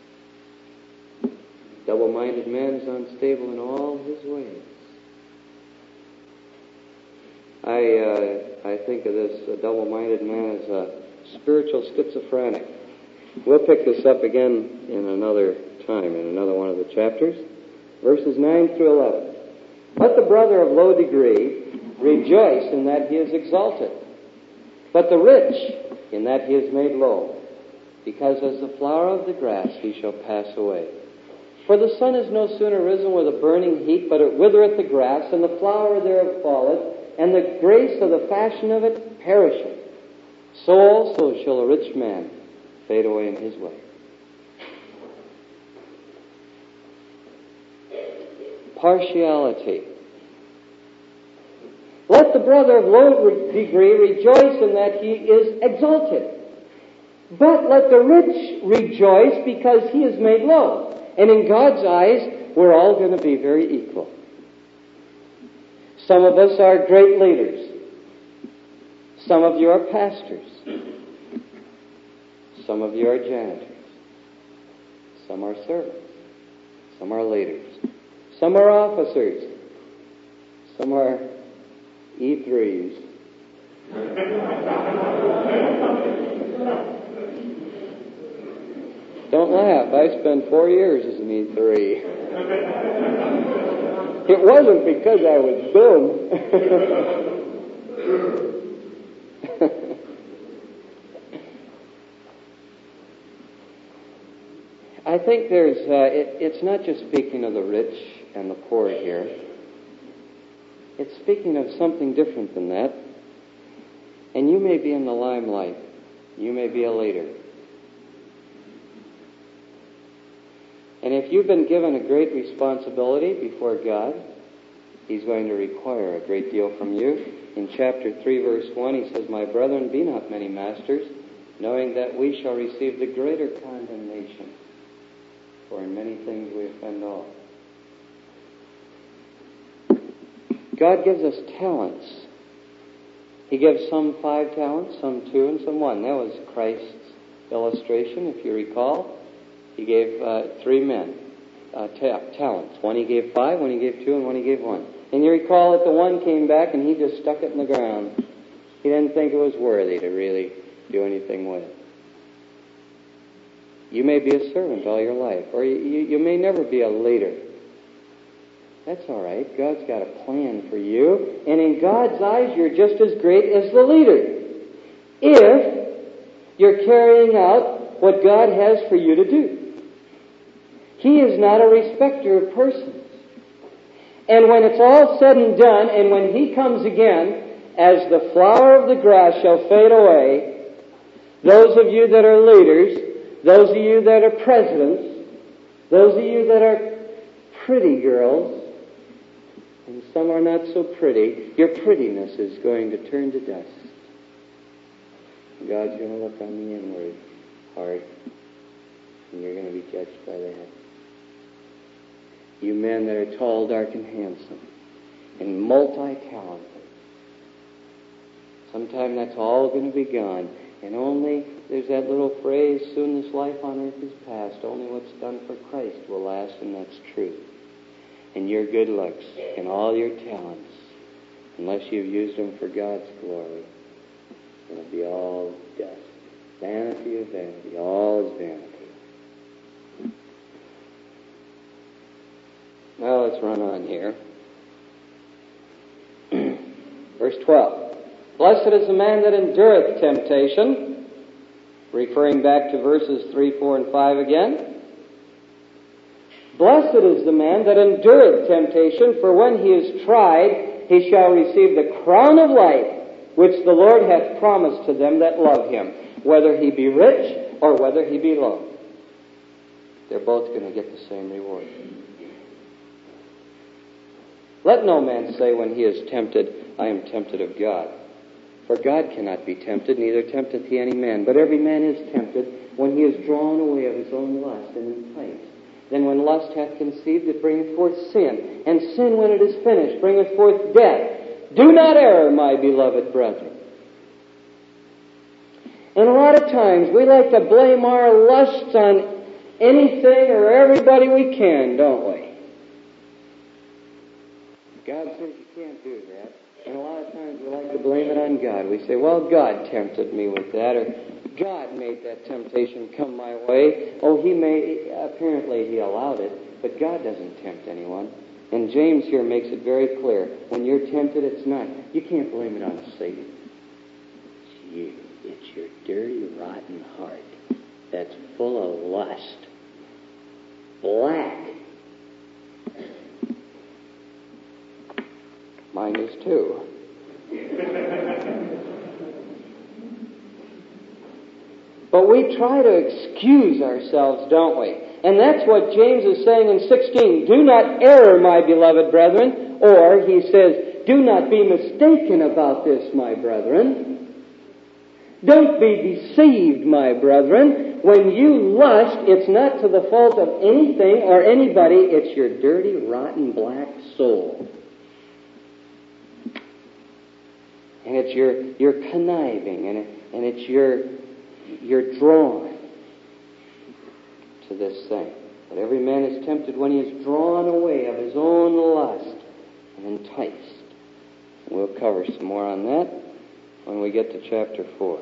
Double-minded man is unstable in all his ways. I think of this double-minded man as a spiritual schizophrenic. We'll pick this up again in another time, in another one of the chapters. Verses 9 through 11. Let the brother of low degree rejoice in that he is exalted, but the rich in that he is made low, because as the flower of the grass he shall pass away. For the sun is no sooner risen with a burning heat, but it withereth the grass, and the flower thereof falleth, and the grace of the fashion of it perisheth. So also shall a rich man fade away in his way. Partiality. Let the brother of low degree rejoice in that he is exalted. But let the rich rejoice because he is made low. And in God's eyes, we're all going to be very equal. Some of us are great leaders. Some of you are pastors. Some of you are janitors. Some are servants. Some are leaders. Some are officers. Some are E3s. Don't laugh. I spent 4 years as an E3. It wasn't because I was dumb. I think it's not just speaking of the rich and the poor here. It's speaking of something different than that. And you may be in the limelight. You may be a leader. And if you've been given a great responsibility before God, He's going to require a great deal from you. In chapter 3, verse 1, He says, "My brethren, be not many masters, knowing that we shall receive the greater condemnation. For in many things we offend all." God gives us talents. He gives some 5 talents, some 2, and some 1. That was Christ's illustration, if you recall. He gave 3 men talents. One He gave 5, one He gave 2, and one He gave 1. And you recall that the one came back and he just stuck it in the ground. He didn't think it was worthy to really do anything with it. You may be a servant all your life, or you may never be a leader. That's all right. God's got a plan for you, and in God's eyes, you're just as great as the leader, if you're carrying out what God has for you to do. He is not a respecter of persons. And when it's all said and done, and when He comes again, as the flower of the grass shall fade away, those of you that are leaders, those of you that are presidents, those of you that are pretty girls, and some are not so pretty, your prettiness is going to turn to dust. God's going to look on the inward heart, and you're going to be judged by that. You men that are tall, dark, and handsome, and multi-talented, sometime that's all going to be gone. And only, there's that little phrase, soon this life on earth is past. Only what's done for Christ will last, and that's true. And your good looks and all your talents, unless you've used them for God's glory, it'll be all dust. Vanity of vanity. All is vanity. Now let's run on here. Verse 12. Blessed is the man that endureth temptation. Referring back to verses 3, 4, and 5 again. Blessed is the man that endureth temptation, for when he is tried, he shall receive the crown of life, which the Lord hath promised to them that love Him, whether he be rich or whether he be low. They're both going to get the same reward. Let no man say when he is tempted, I am tempted of God. For God cannot be tempted, neither tempteth He any man. But every man is tempted when he is drawn away of his own lust and enticed. Then when lust hath conceived, it bringeth forth sin. And sin, when it is finished, bringeth forth death. Do not err, my beloved brethren. And a lot of times we like to blame our lusts on anything or everybody we can, don't we? God says you can't do that. And a lot of times we like to blame it on God. We say, well, God tempted me with that, or God made that temptation come my way. Oh, apparently He allowed it, but God doesn't tempt anyone. And James here makes it very clear. When you're tempted, it's not. You can't blame it on Satan. It's you. It's your dirty, rotten heart that's full of lust. Black. Mine is too. But we try to excuse ourselves, don't we? And that's what James is saying in 16. Do not err, my beloved brethren. Or, he says, do not be mistaken about this, my brethren. Don't be deceived, my brethren. When you lust, it's not to the fault of anything or anybody. It's your dirty, rotten, black soul. And it's your conniving, and it's your drawn to this thing. But every man is tempted when he is drawn away of his own lust and enticed. And we'll cover some more on that when we get to chapter 4.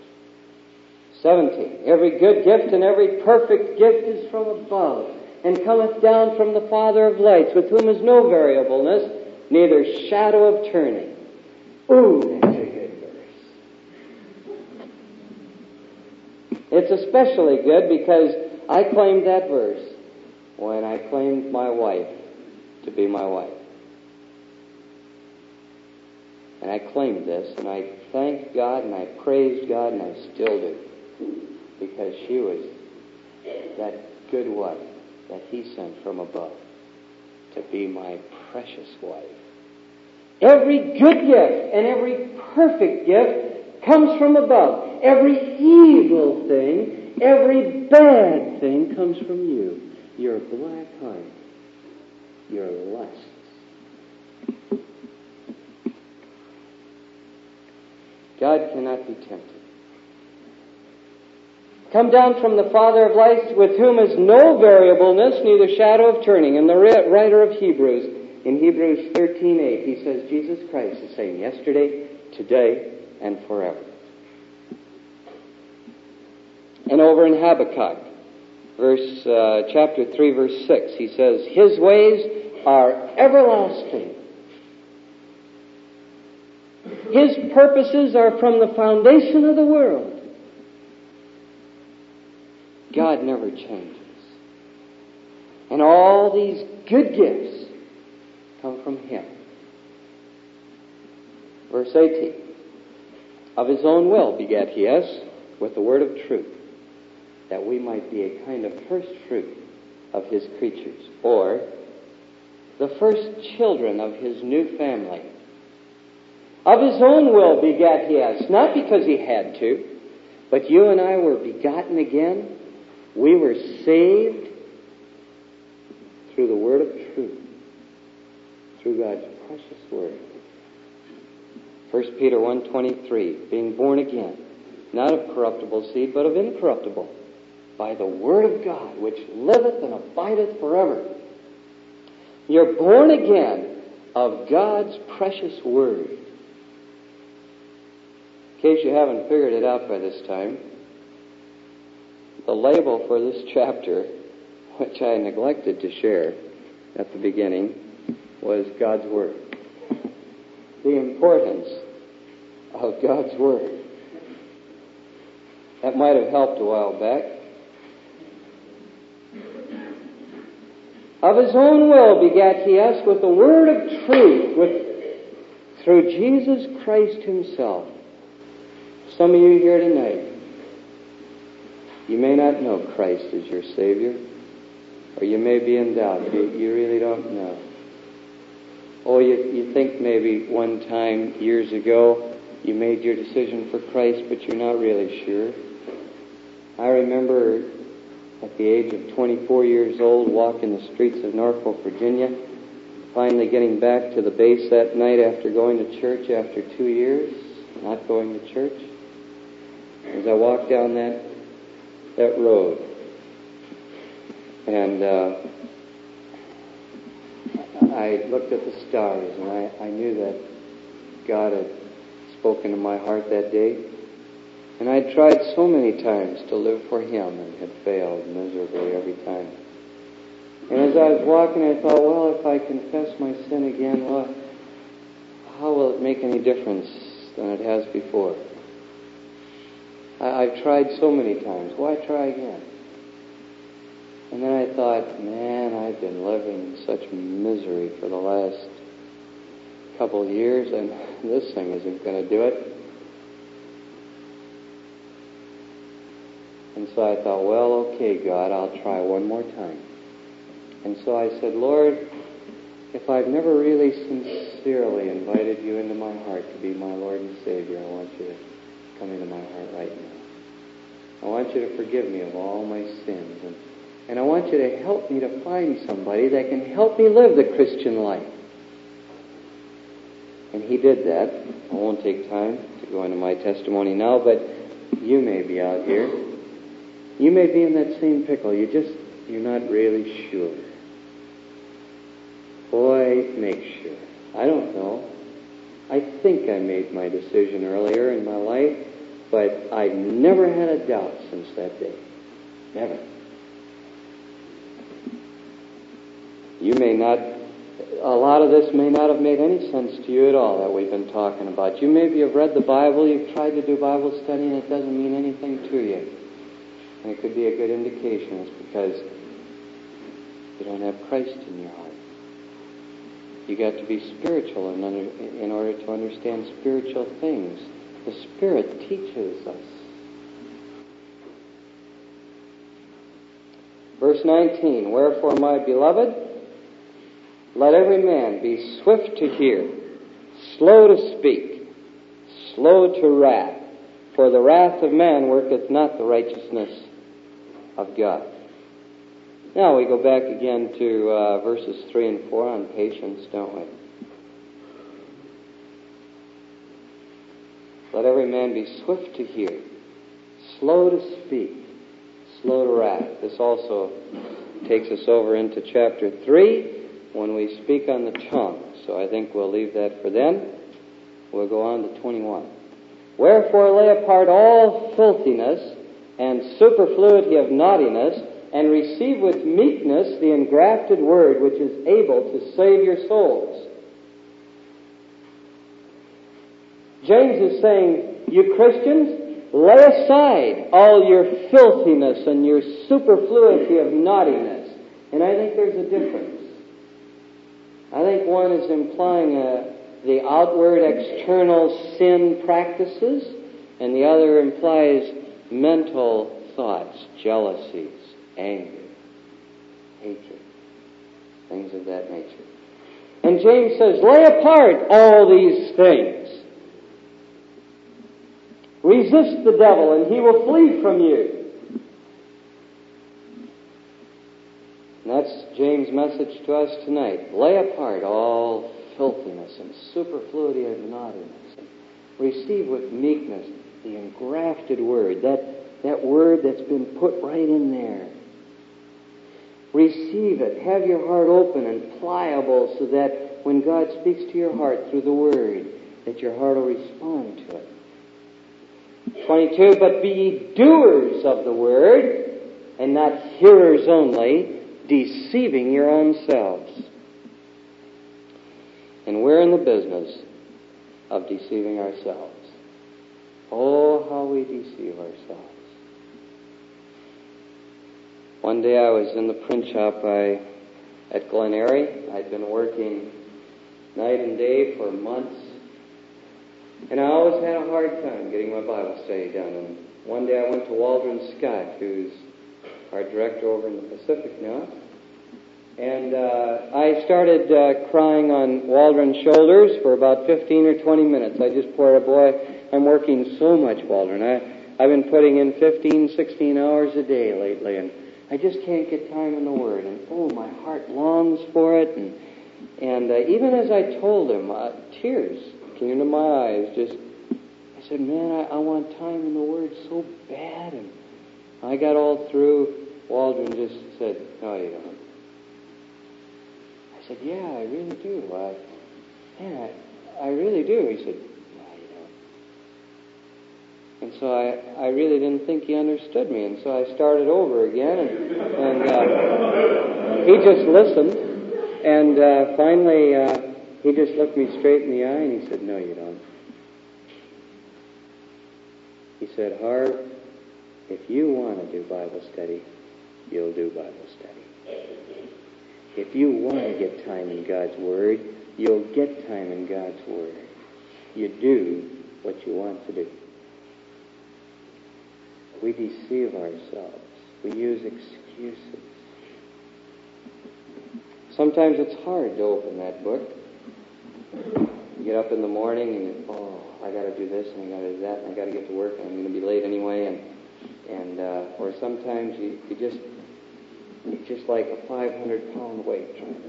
17. Every good gift and every perfect gift is from above, and cometh down from the Father of lights, with whom is no variableness, neither shadow of turning. Ooh, that's a good verse. It's especially good because I claimed that verse when I claimed my wife to be my wife. And I claimed this, and I thanked God, and I praised God, and I still do. Because she was that good wife that He sent from above to be my precious wife. Every good gift and every perfect gift comes from above. Every evil thing, every bad thing comes from you. Your black heart, your lusts. God cannot be tempted. Come down from the Father of lights, with whom is no variableness, neither shadow of turning. And the writer of Hebrews, in Hebrews 13:8, he says, Jesus Christ is the same yesterday, today, and forever. And over in Habakkuk, chapter 3, verse 6, he says, His ways are everlasting. His purposes are from the foundation of the world. God never changes. And all these good gifts come from Him. Verse 18. Of His own will begat He us with the word of truth, that we might be a kind of first fruit of His creatures, or the first children of His new family. Of His own will begat He us, not because He had to, but you and I were begotten again. We were saved through the word of truth, through God's precious word. 1 Peter 1:23, being born again, not of corruptible seed, but of incorruptible, by the word of God, which liveth and abideth forever. You're born again of God's precious word. In case you haven't figured it out by this time, the label for this chapter, which I neglected to share at the beginning, was God's Word. The importance of God's Word. That might have helped a while back. Of His own will begat He us with the word of truth, through Jesus Christ Himself. Some of you here tonight, you may not know Christ as your Savior, or you may be in doubt. You really don't know. Oh, you think maybe one time, years ago, you made your decision for Christ, but you're not really sure. I remember at the age of 24 years old, walking the streets of Norfolk, Virginia, finally getting back to the base that night after going to church after 2 years, not going to church. As I walked down that road, and I looked at the stars, and I knew that God had spoken to my heart that day. And I'd tried so many times to live for Him and had failed miserably every time. And as I was walking, I thought, well, if I confess my sin again, well, how will it make any difference than it has before? I've tried so many times. Why try again? And then I thought, man, I've been living in such misery for the last couple of years, and this thing isn't going to do it. And so I thought, well, okay, God, I'll try one more time. And so I said, Lord, if I've never really sincerely invited you into my heart to be my Lord and Savior, I want you to come into my heart right now. I want you to forgive me of all my sins. And I want you to help me to find somebody that can help me live the Christian life. And He did that. I won't take time to go into my testimony now, but you may be out here. You may be in that same pickle. You're not really sure. Boy, make sure. I don't know. I think I made my decision earlier in my life, but I've never had a doubt since that day. Never. You may not, a lot of this may not have made any sense to you at all that we've been talking about. You maybe have read the Bible, you've tried to do Bible study, and it doesn't mean anything to you. And it could be a good indication. It's because you don't have Christ in your heart. You got to be spiritual in order to understand spiritual things. The Spirit teaches us. Verse 19, wherefore, my beloved, let every man be swift to hear, slow to speak, slow to wrath, for the wrath of man worketh not the righteousness of God. Now we go back again to verses 3 and 4 on patience, don't we? Let every man be swift to hear, slow to speak, slow to wrath. This also takes us over into chapter 3 when we speak on the tongue. So I think we'll leave that for then. We'll go on to 21. Wherefore lay apart all filthiness and superfluity of naughtiness, and receive with meekness the engrafted word which is able to save your souls. James is saying, you Christians, lay aside all your filthiness and your superfluity of naughtiness. And I think there's a difference. I think one is implying the outward, external sin practices, and the other implies mental thoughts, jealousies, anger, hatred, things of that nature. And James says, lay apart all these things. Resist the devil and he will flee from you. And that's James' message to us tonight. Lay apart all filthiness and superfluity of naughtiness, and receive with meekness the engrafted word, that word that's been put right in there. Receive it. Have your heart open and pliable so that when God speaks to your heart through the word, that your heart will respond to it. 22, but be ye doers of the word, and not hearers only, deceiving your own selves. And we're in the business of deceiving ourselves. Oh, how we deceive ourselves. One day I was in the print shop at Glen Eyrie. I'd been working night and day for months. And I always had a hard time getting my Bible study done. And one day I went to Waldron Scott, who's our director over in the Pacific now. And I started crying on Waldron's shoulders for about 15 or 20 minutes. I just poured, boy, I'm working so much, Waldron. I've been putting in 15, 16 hours a day lately, and I just can't get time in the Word. And oh, my heart longs for it. And even as I told him, tears came into my eyes. I said, man, I want time in the Word so bad. And I got all through. Waldron just said, no, you don't. I said, yeah, I really do. I really do. He said, no, you don't. And so I really didn't think he understood me. And so I started over again. And he just listened. And finally, he just looked me straight in the eye and he said, no, you don't. He said, Harv, if you want to do Bible study, you'll do Bible study. If you want to get time in God's Word, you'll get time in God's Word. You do what you want to do. We deceive ourselves. We use excuses. Sometimes it's hard to open that book. You get up in the morning and I got to do this and I got to do that and I got to get to work and I'm going to be late anyway. Or sometimes it's just like a 500-pound weight.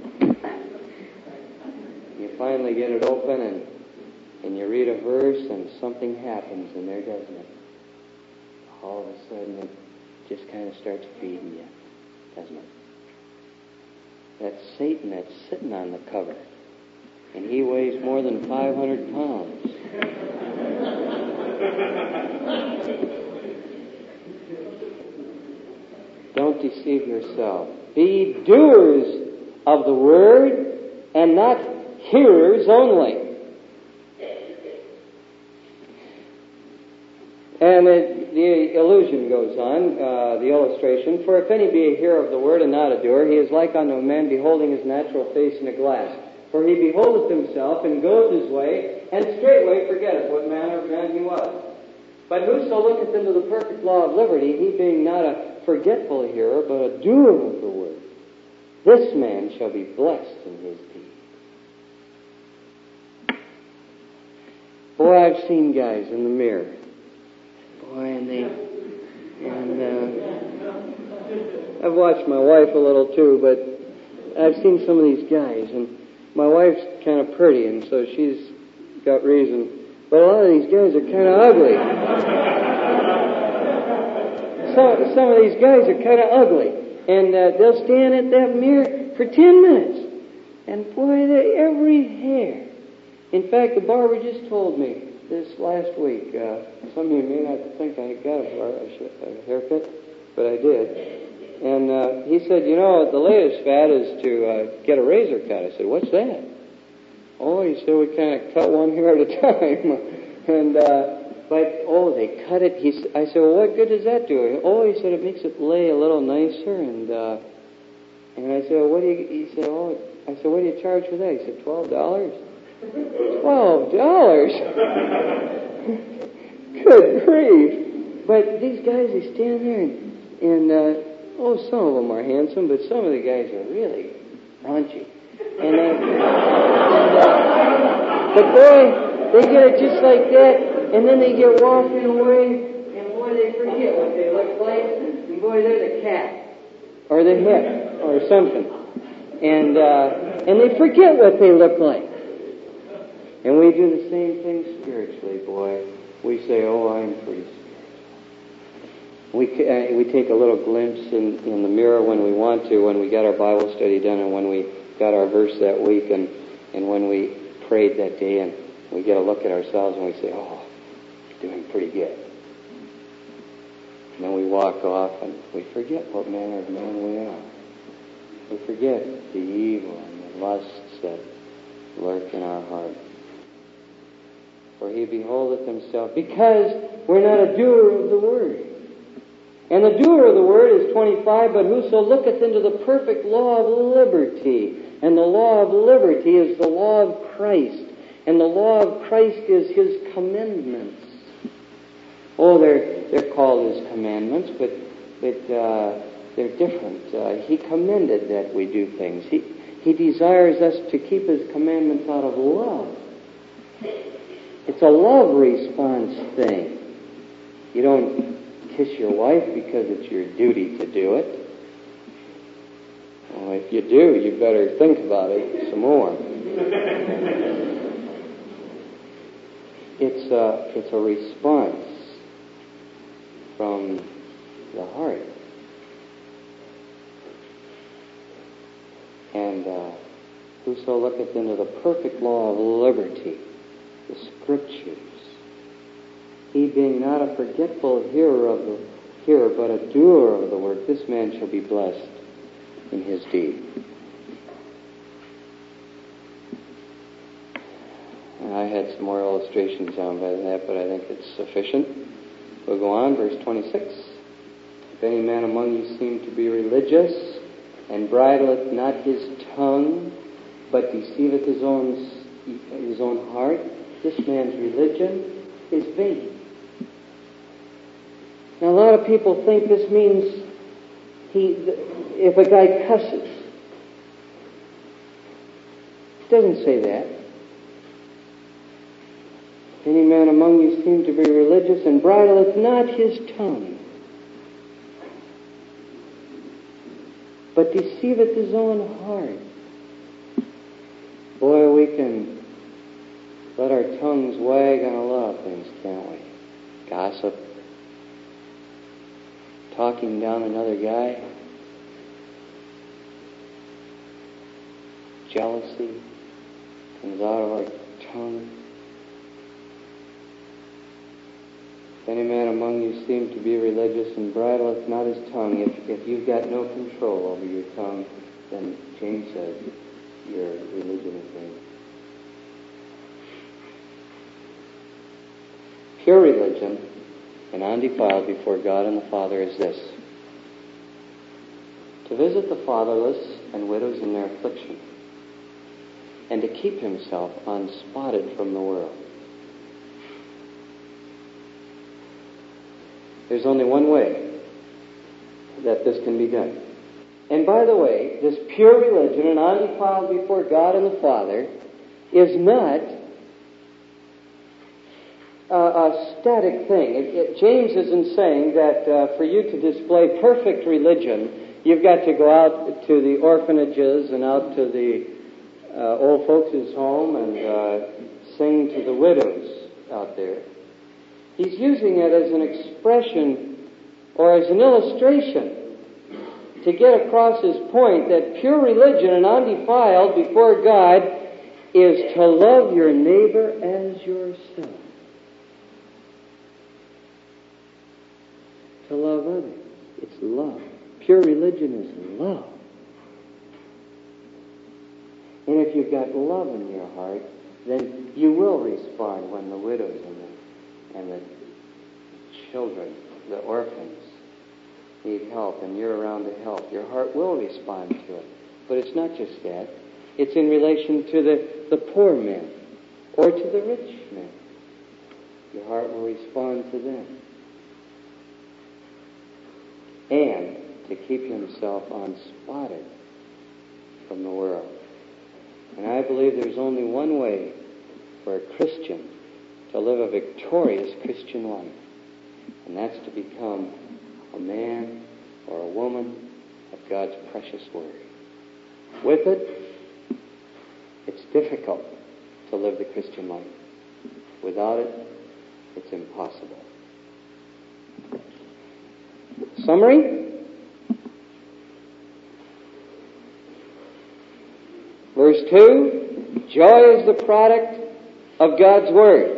You finally get it open and you read a verse and something happens and there doesn't it? All of a sudden it just kind of starts feeding you, doesn't it? That's Satan that's sitting on the cover. And he weighs more than 500 pounds. Don't deceive yourself. Be doers of the word and not hearers only. And the illusion goes on, the illustration. For if any be a hearer of the word and not a doer, he is like unto a man beholding his natural face in a glass. For he beholdeth himself, and goeth his way, and straightway forgetteth what manner of man he was. But whoso looketh into the perfect law of liberty, he being not a forgetful hearer, but a doer of the word, this man shall be blessed in his deed. Boy, I've seen guys in the mirror. Boy, I've watched my wife a little too, but I've seen some of these guys, and my wife's kind of pretty, and so she's got reason. But a lot of these guys are kind of ugly. Some of these guys are kind of ugly, and they'll stand at that mirror for 10 minutes, and boy, every hair. In fact, the barber just told me this last week. Some of you may not think I got a haircut, but I did. And he said, the latest fad is to get a razor cut. I said, what's that? Oh, he said, we kind of cut one hair at a time. And they cut it. I said, well, what good does that do? Oh, he said, it makes it lay a little nicer. And I said, well, what do you? He said, I said, what do you charge for that? He said, $12. $12? Good grief. But these guys, they stand there and some of them are handsome, but some of the guys are really raunchy. But boy, they get it just like that, and then they get walking away, and boy, they forget what they look like, and boy, they're the cat, or the hip, or something. And they forget what they look like. And we do the same thing spiritually, boy. We say, I'm pretty spiritual. We take a little glimpse in the mirror when we want to, when we got our Bible study done, and when we got our verse that week, and when we prayed that day, and we get a look at ourselves and we say, doing pretty good. And then we walk off and we forget what manner of man we are. We forget the evil and the lusts that lurk in our heart. For he beholdeth himself, because we're not a doer of the word. And the doer of the word is 25, but whoso looketh into the perfect law of liberty. And the law of liberty is the law of Christ. And the law of Christ is his commandments. They're called his commandments, but they're different. He commended that we do things. He desires us to keep his commandments out of love. It's a love response thing. You don't kiss your wife because it's your duty to do it. Well, if you do, you better think about it some more. It's a response from the heart. And whoso looketh into the perfect law of liberty, the Scriptures, he being not a forgetful hearer, but a doer of the word, this man shall be blessed in his deed. And I had some more illustrations on by that, but I think it's sufficient. We'll go on, verse 26. If any man among you seem to be religious, and bridleth not his tongue, but deceiveth his own heart, this man's religion is vain. Now, a lot of people think this means if a guy cusses. It doesn't say that. If any man among you seem to be religious, and bridleth not his tongue, but deceiveth his own heart. Boy, we can let our tongues wag on a lot of things, can't we? Gossip, talking down another guy, jealousy comes out of our tongue. If any man among you seem to be religious and bridleth not his tongue, if you've got no control over your tongue, then James says your religion is vain. Pure religion and undefiled before God and the Father is this: to visit the fatherless and widows in their affliction, and to keep himself unspotted from the world. There's only one way that this can be done. And by the way, this pure religion and undefiled before God and the Father is not a static thing. James isn't saying that for you to display perfect religion, you've got to go out to the orphanages and out to the old folks' home and sing to the widows out there. He's using it as an expression or as an illustration to get across his point that pure religion and undefiled before God is to love your neighbor as yourself. To love others. It's love. Pure religion is love. And if you've got love in your heart, then you will respond when the widows and the children, the orphans, need help, and you're around to help. Your heart will respond to it. But it's not just that. It's in relation to the poor men or to the rich men. Your heart will respond to them. And to keep himself unspotted from the world. And I believe there's only one way for a Christian to live a victorious Christian life. And that's to become a man or a woman of God's precious Word. With it, it's difficult to live the Christian life. Without it, it's impossible. Summary? Verse 2, joy is the product of God's Word.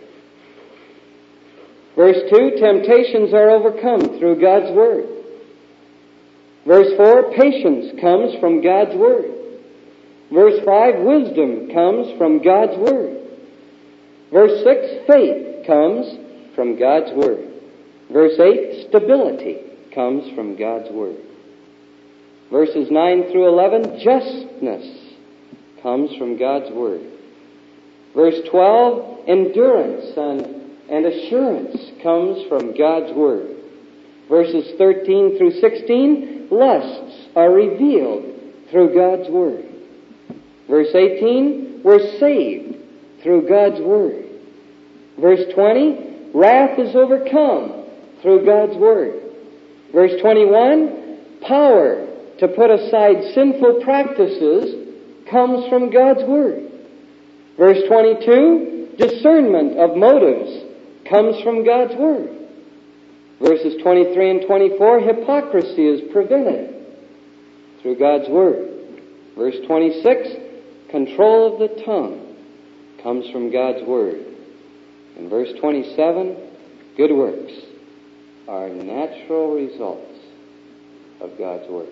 Verse 2, temptations are overcome through God's Word. Verse 4, patience comes from God's Word. Verse 5, wisdom comes from God's Word. Verse 6, faith comes from God's Word. Verse 8, stability comes from God's Word. Verses 9 through 11, justness comes from God's Word. Verse 12, endurance and assurance comes from God's Word. Verses 13 through 16, lusts are revealed through God's Word. Verse 18, we're saved through God's Word. Verse 20, wrath is overcome through God's Word. Verse 21, power to put aside sinful practices comes from God's Word. Verse 22, discernment of motives comes from God's Word. Verses 23 and 24, hypocrisy is prevented through God's Word. Verse 26, control of the tongue comes from God's Word. And verse 27, good works are natural results of God's Word.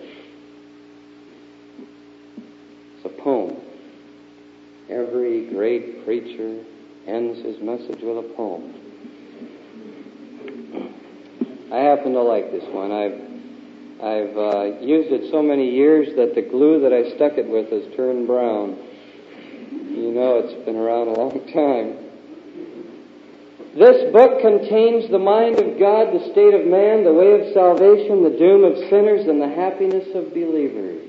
It's a poem. Every great preacher ends his message with a poem. I happen to like this one. I've used it so many years that the glue that I stuck it with has turned brown. You know it's been around a long time. This book contains the mind of God, the state of man, the way of salvation, the doom of sinners, and the happiness of believers.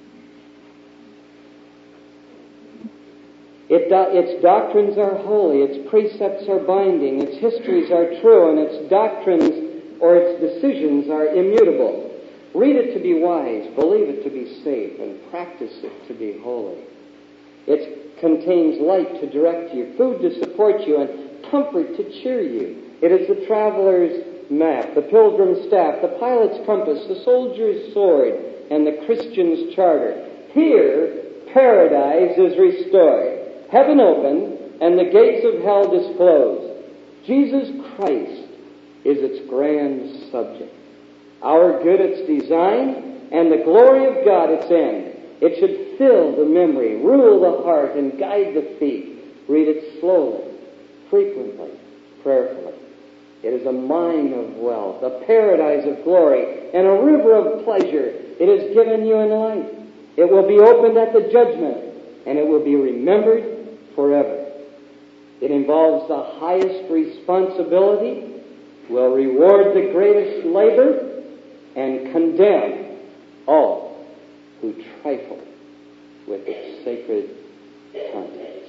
Its doctrines are holy, its precepts are binding, its histories are true, and its doctrines or its decisions are immutable. Read it to be wise, believe it to be safe, and practice it to be holy. It contains light to direct you, food to support you, and comfort to cheer you. It is the traveler's map, the pilgrim's staff, the pilot's compass, the soldier's sword, and the Christian's charter. Here, paradise is restored, heaven opened, and the gates of hell disclosed. Jesus Christ is its grand subject. Our good its design, and the glory of God its end. It should fill the memory, rule the heart, and guide the feet. Read it slowly, frequently, prayerfully. It is a mine of wealth, a paradise of glory, and a river of pleasure. It is given you in life. It will be opened at the judgment, and it will be remembered forever. It involves the highest responsibility, will reward the greatest labor, and condemn all who trifle with its sacred contents.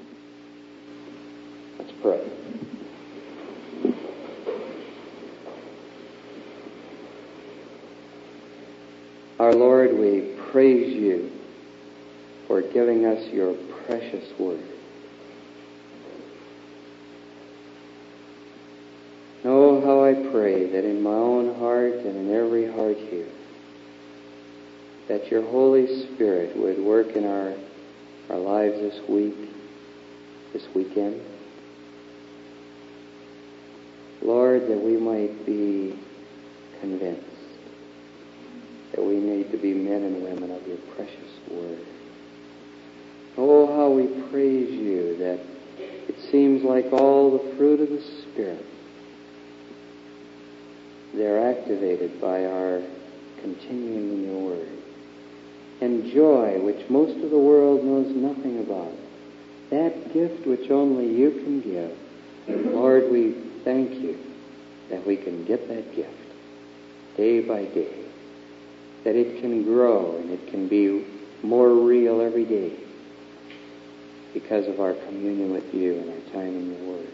Let's pray. Our Lord, we praise you for giving us your precious word. Oh, how I pray that in my own heart and in every heart here, that your Holy Spirit would work in our lives this week, this weekend. Lord, that we might be convinced that we need to be men and women of your precious word. Oh, how we praise you that it seems like all the fruit of the Spirit, they're activated by our continuing in your word. And joy, which most of the world knows nothing about, that gift which only you can give. Lord, we thank you that we can get that gift day by day, that it can grow and it can be more real every day because of our communion with you and our time in your word.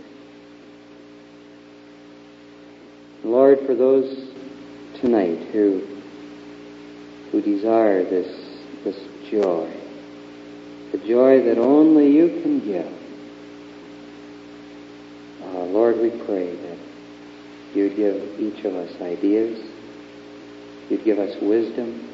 Lord, for those tonight who desire this joy, the joy that only you can give, Lord, we pray that you'd give each of us ideas, you'd give us wisdom,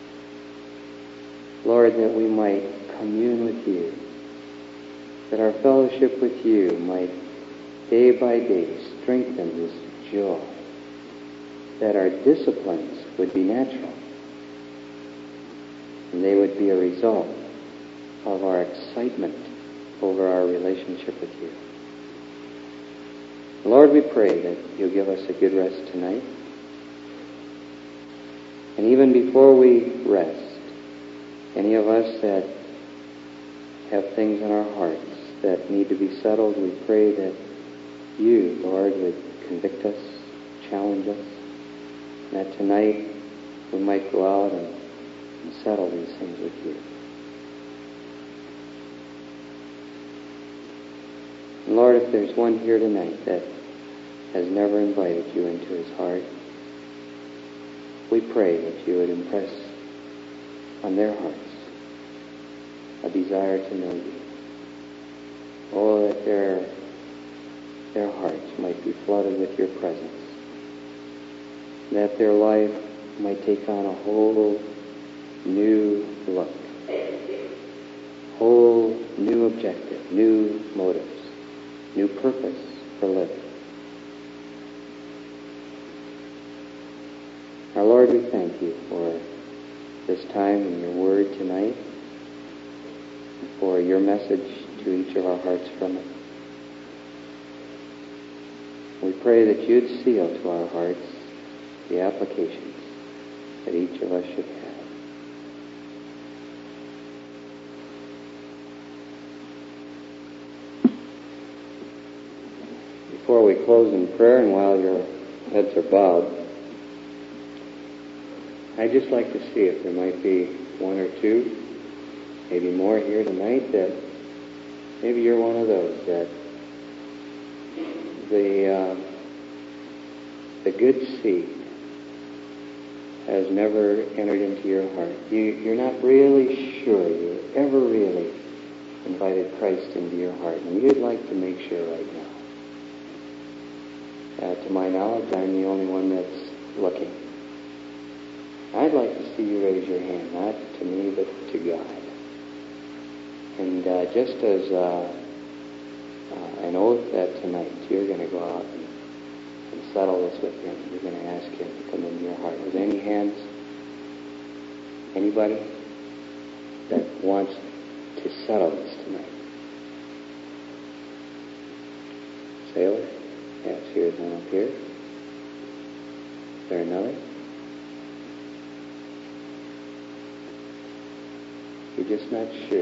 Lord, that we might commune with you, that our fellowship with you might day by day strengthen this joy, that our disciplines would be natural, and they would be a result of our excitement over our relationship with you. Lord, we pray that you'll give us a good rest tonight. And even before we rest, any of us that have things in our hearts that need to be settled, we pray that you, Lord, would convict us, challenge us, and that tonight we might go out and settle these things with you. And Lord, if there's one here tonight that has never invited you into his heart, we pray that you would impress on their hearts a desire to know you. Oh, that their hearts might be flooded with your presence, that their life might take on a whole new look, whole new objective, new motives, new purpose for living. Our Lord, we thank you for this time in your word tonight, and for your message to each of our hearts from it. We pray that you'd seal to our hearts the applications that each of us should have. Before we close in prayer, and while your heads are bowed, I'd just like to see if there might be one or two, maybe more here tonight, that maybe you're one of those that the good seed has never entered into your heart. You're not really sure you ever really invited Christ into your heart, and you'd like to make sure right now. To my knowledge, I'm the only one that's looking. I'd like to see you raise your hand, not to me, but to God. And just as an oath that tonight you're going to go out and settle this with Him. You're going to ask Him to come into your heart. Are there any hands? Anybody that wants to settle this tonight? Sailor? Yes, here's one up here. Is there another? You're just not sure.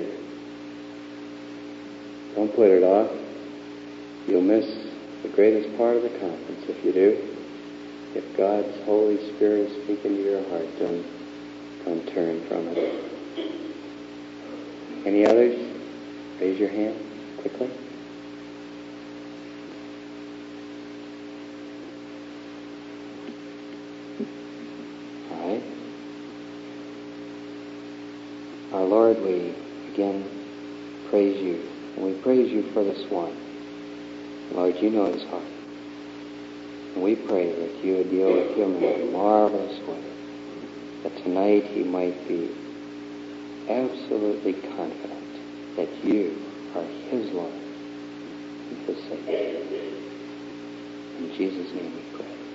Don't put it off. You'll miss the greatest part of the conference if you do. If God's Holy Spirit is speaking to your heart, don't turn from it. Any others? Raise your hand quickly. All right. Our Lord, we again praise you. And we praise you for this one. Lord, you know his heart. And we pray that you would deal with him in a marvelous way. That tonight he might be absolutely confident that you are his Lord and his Savior. In Jesus' name we pray.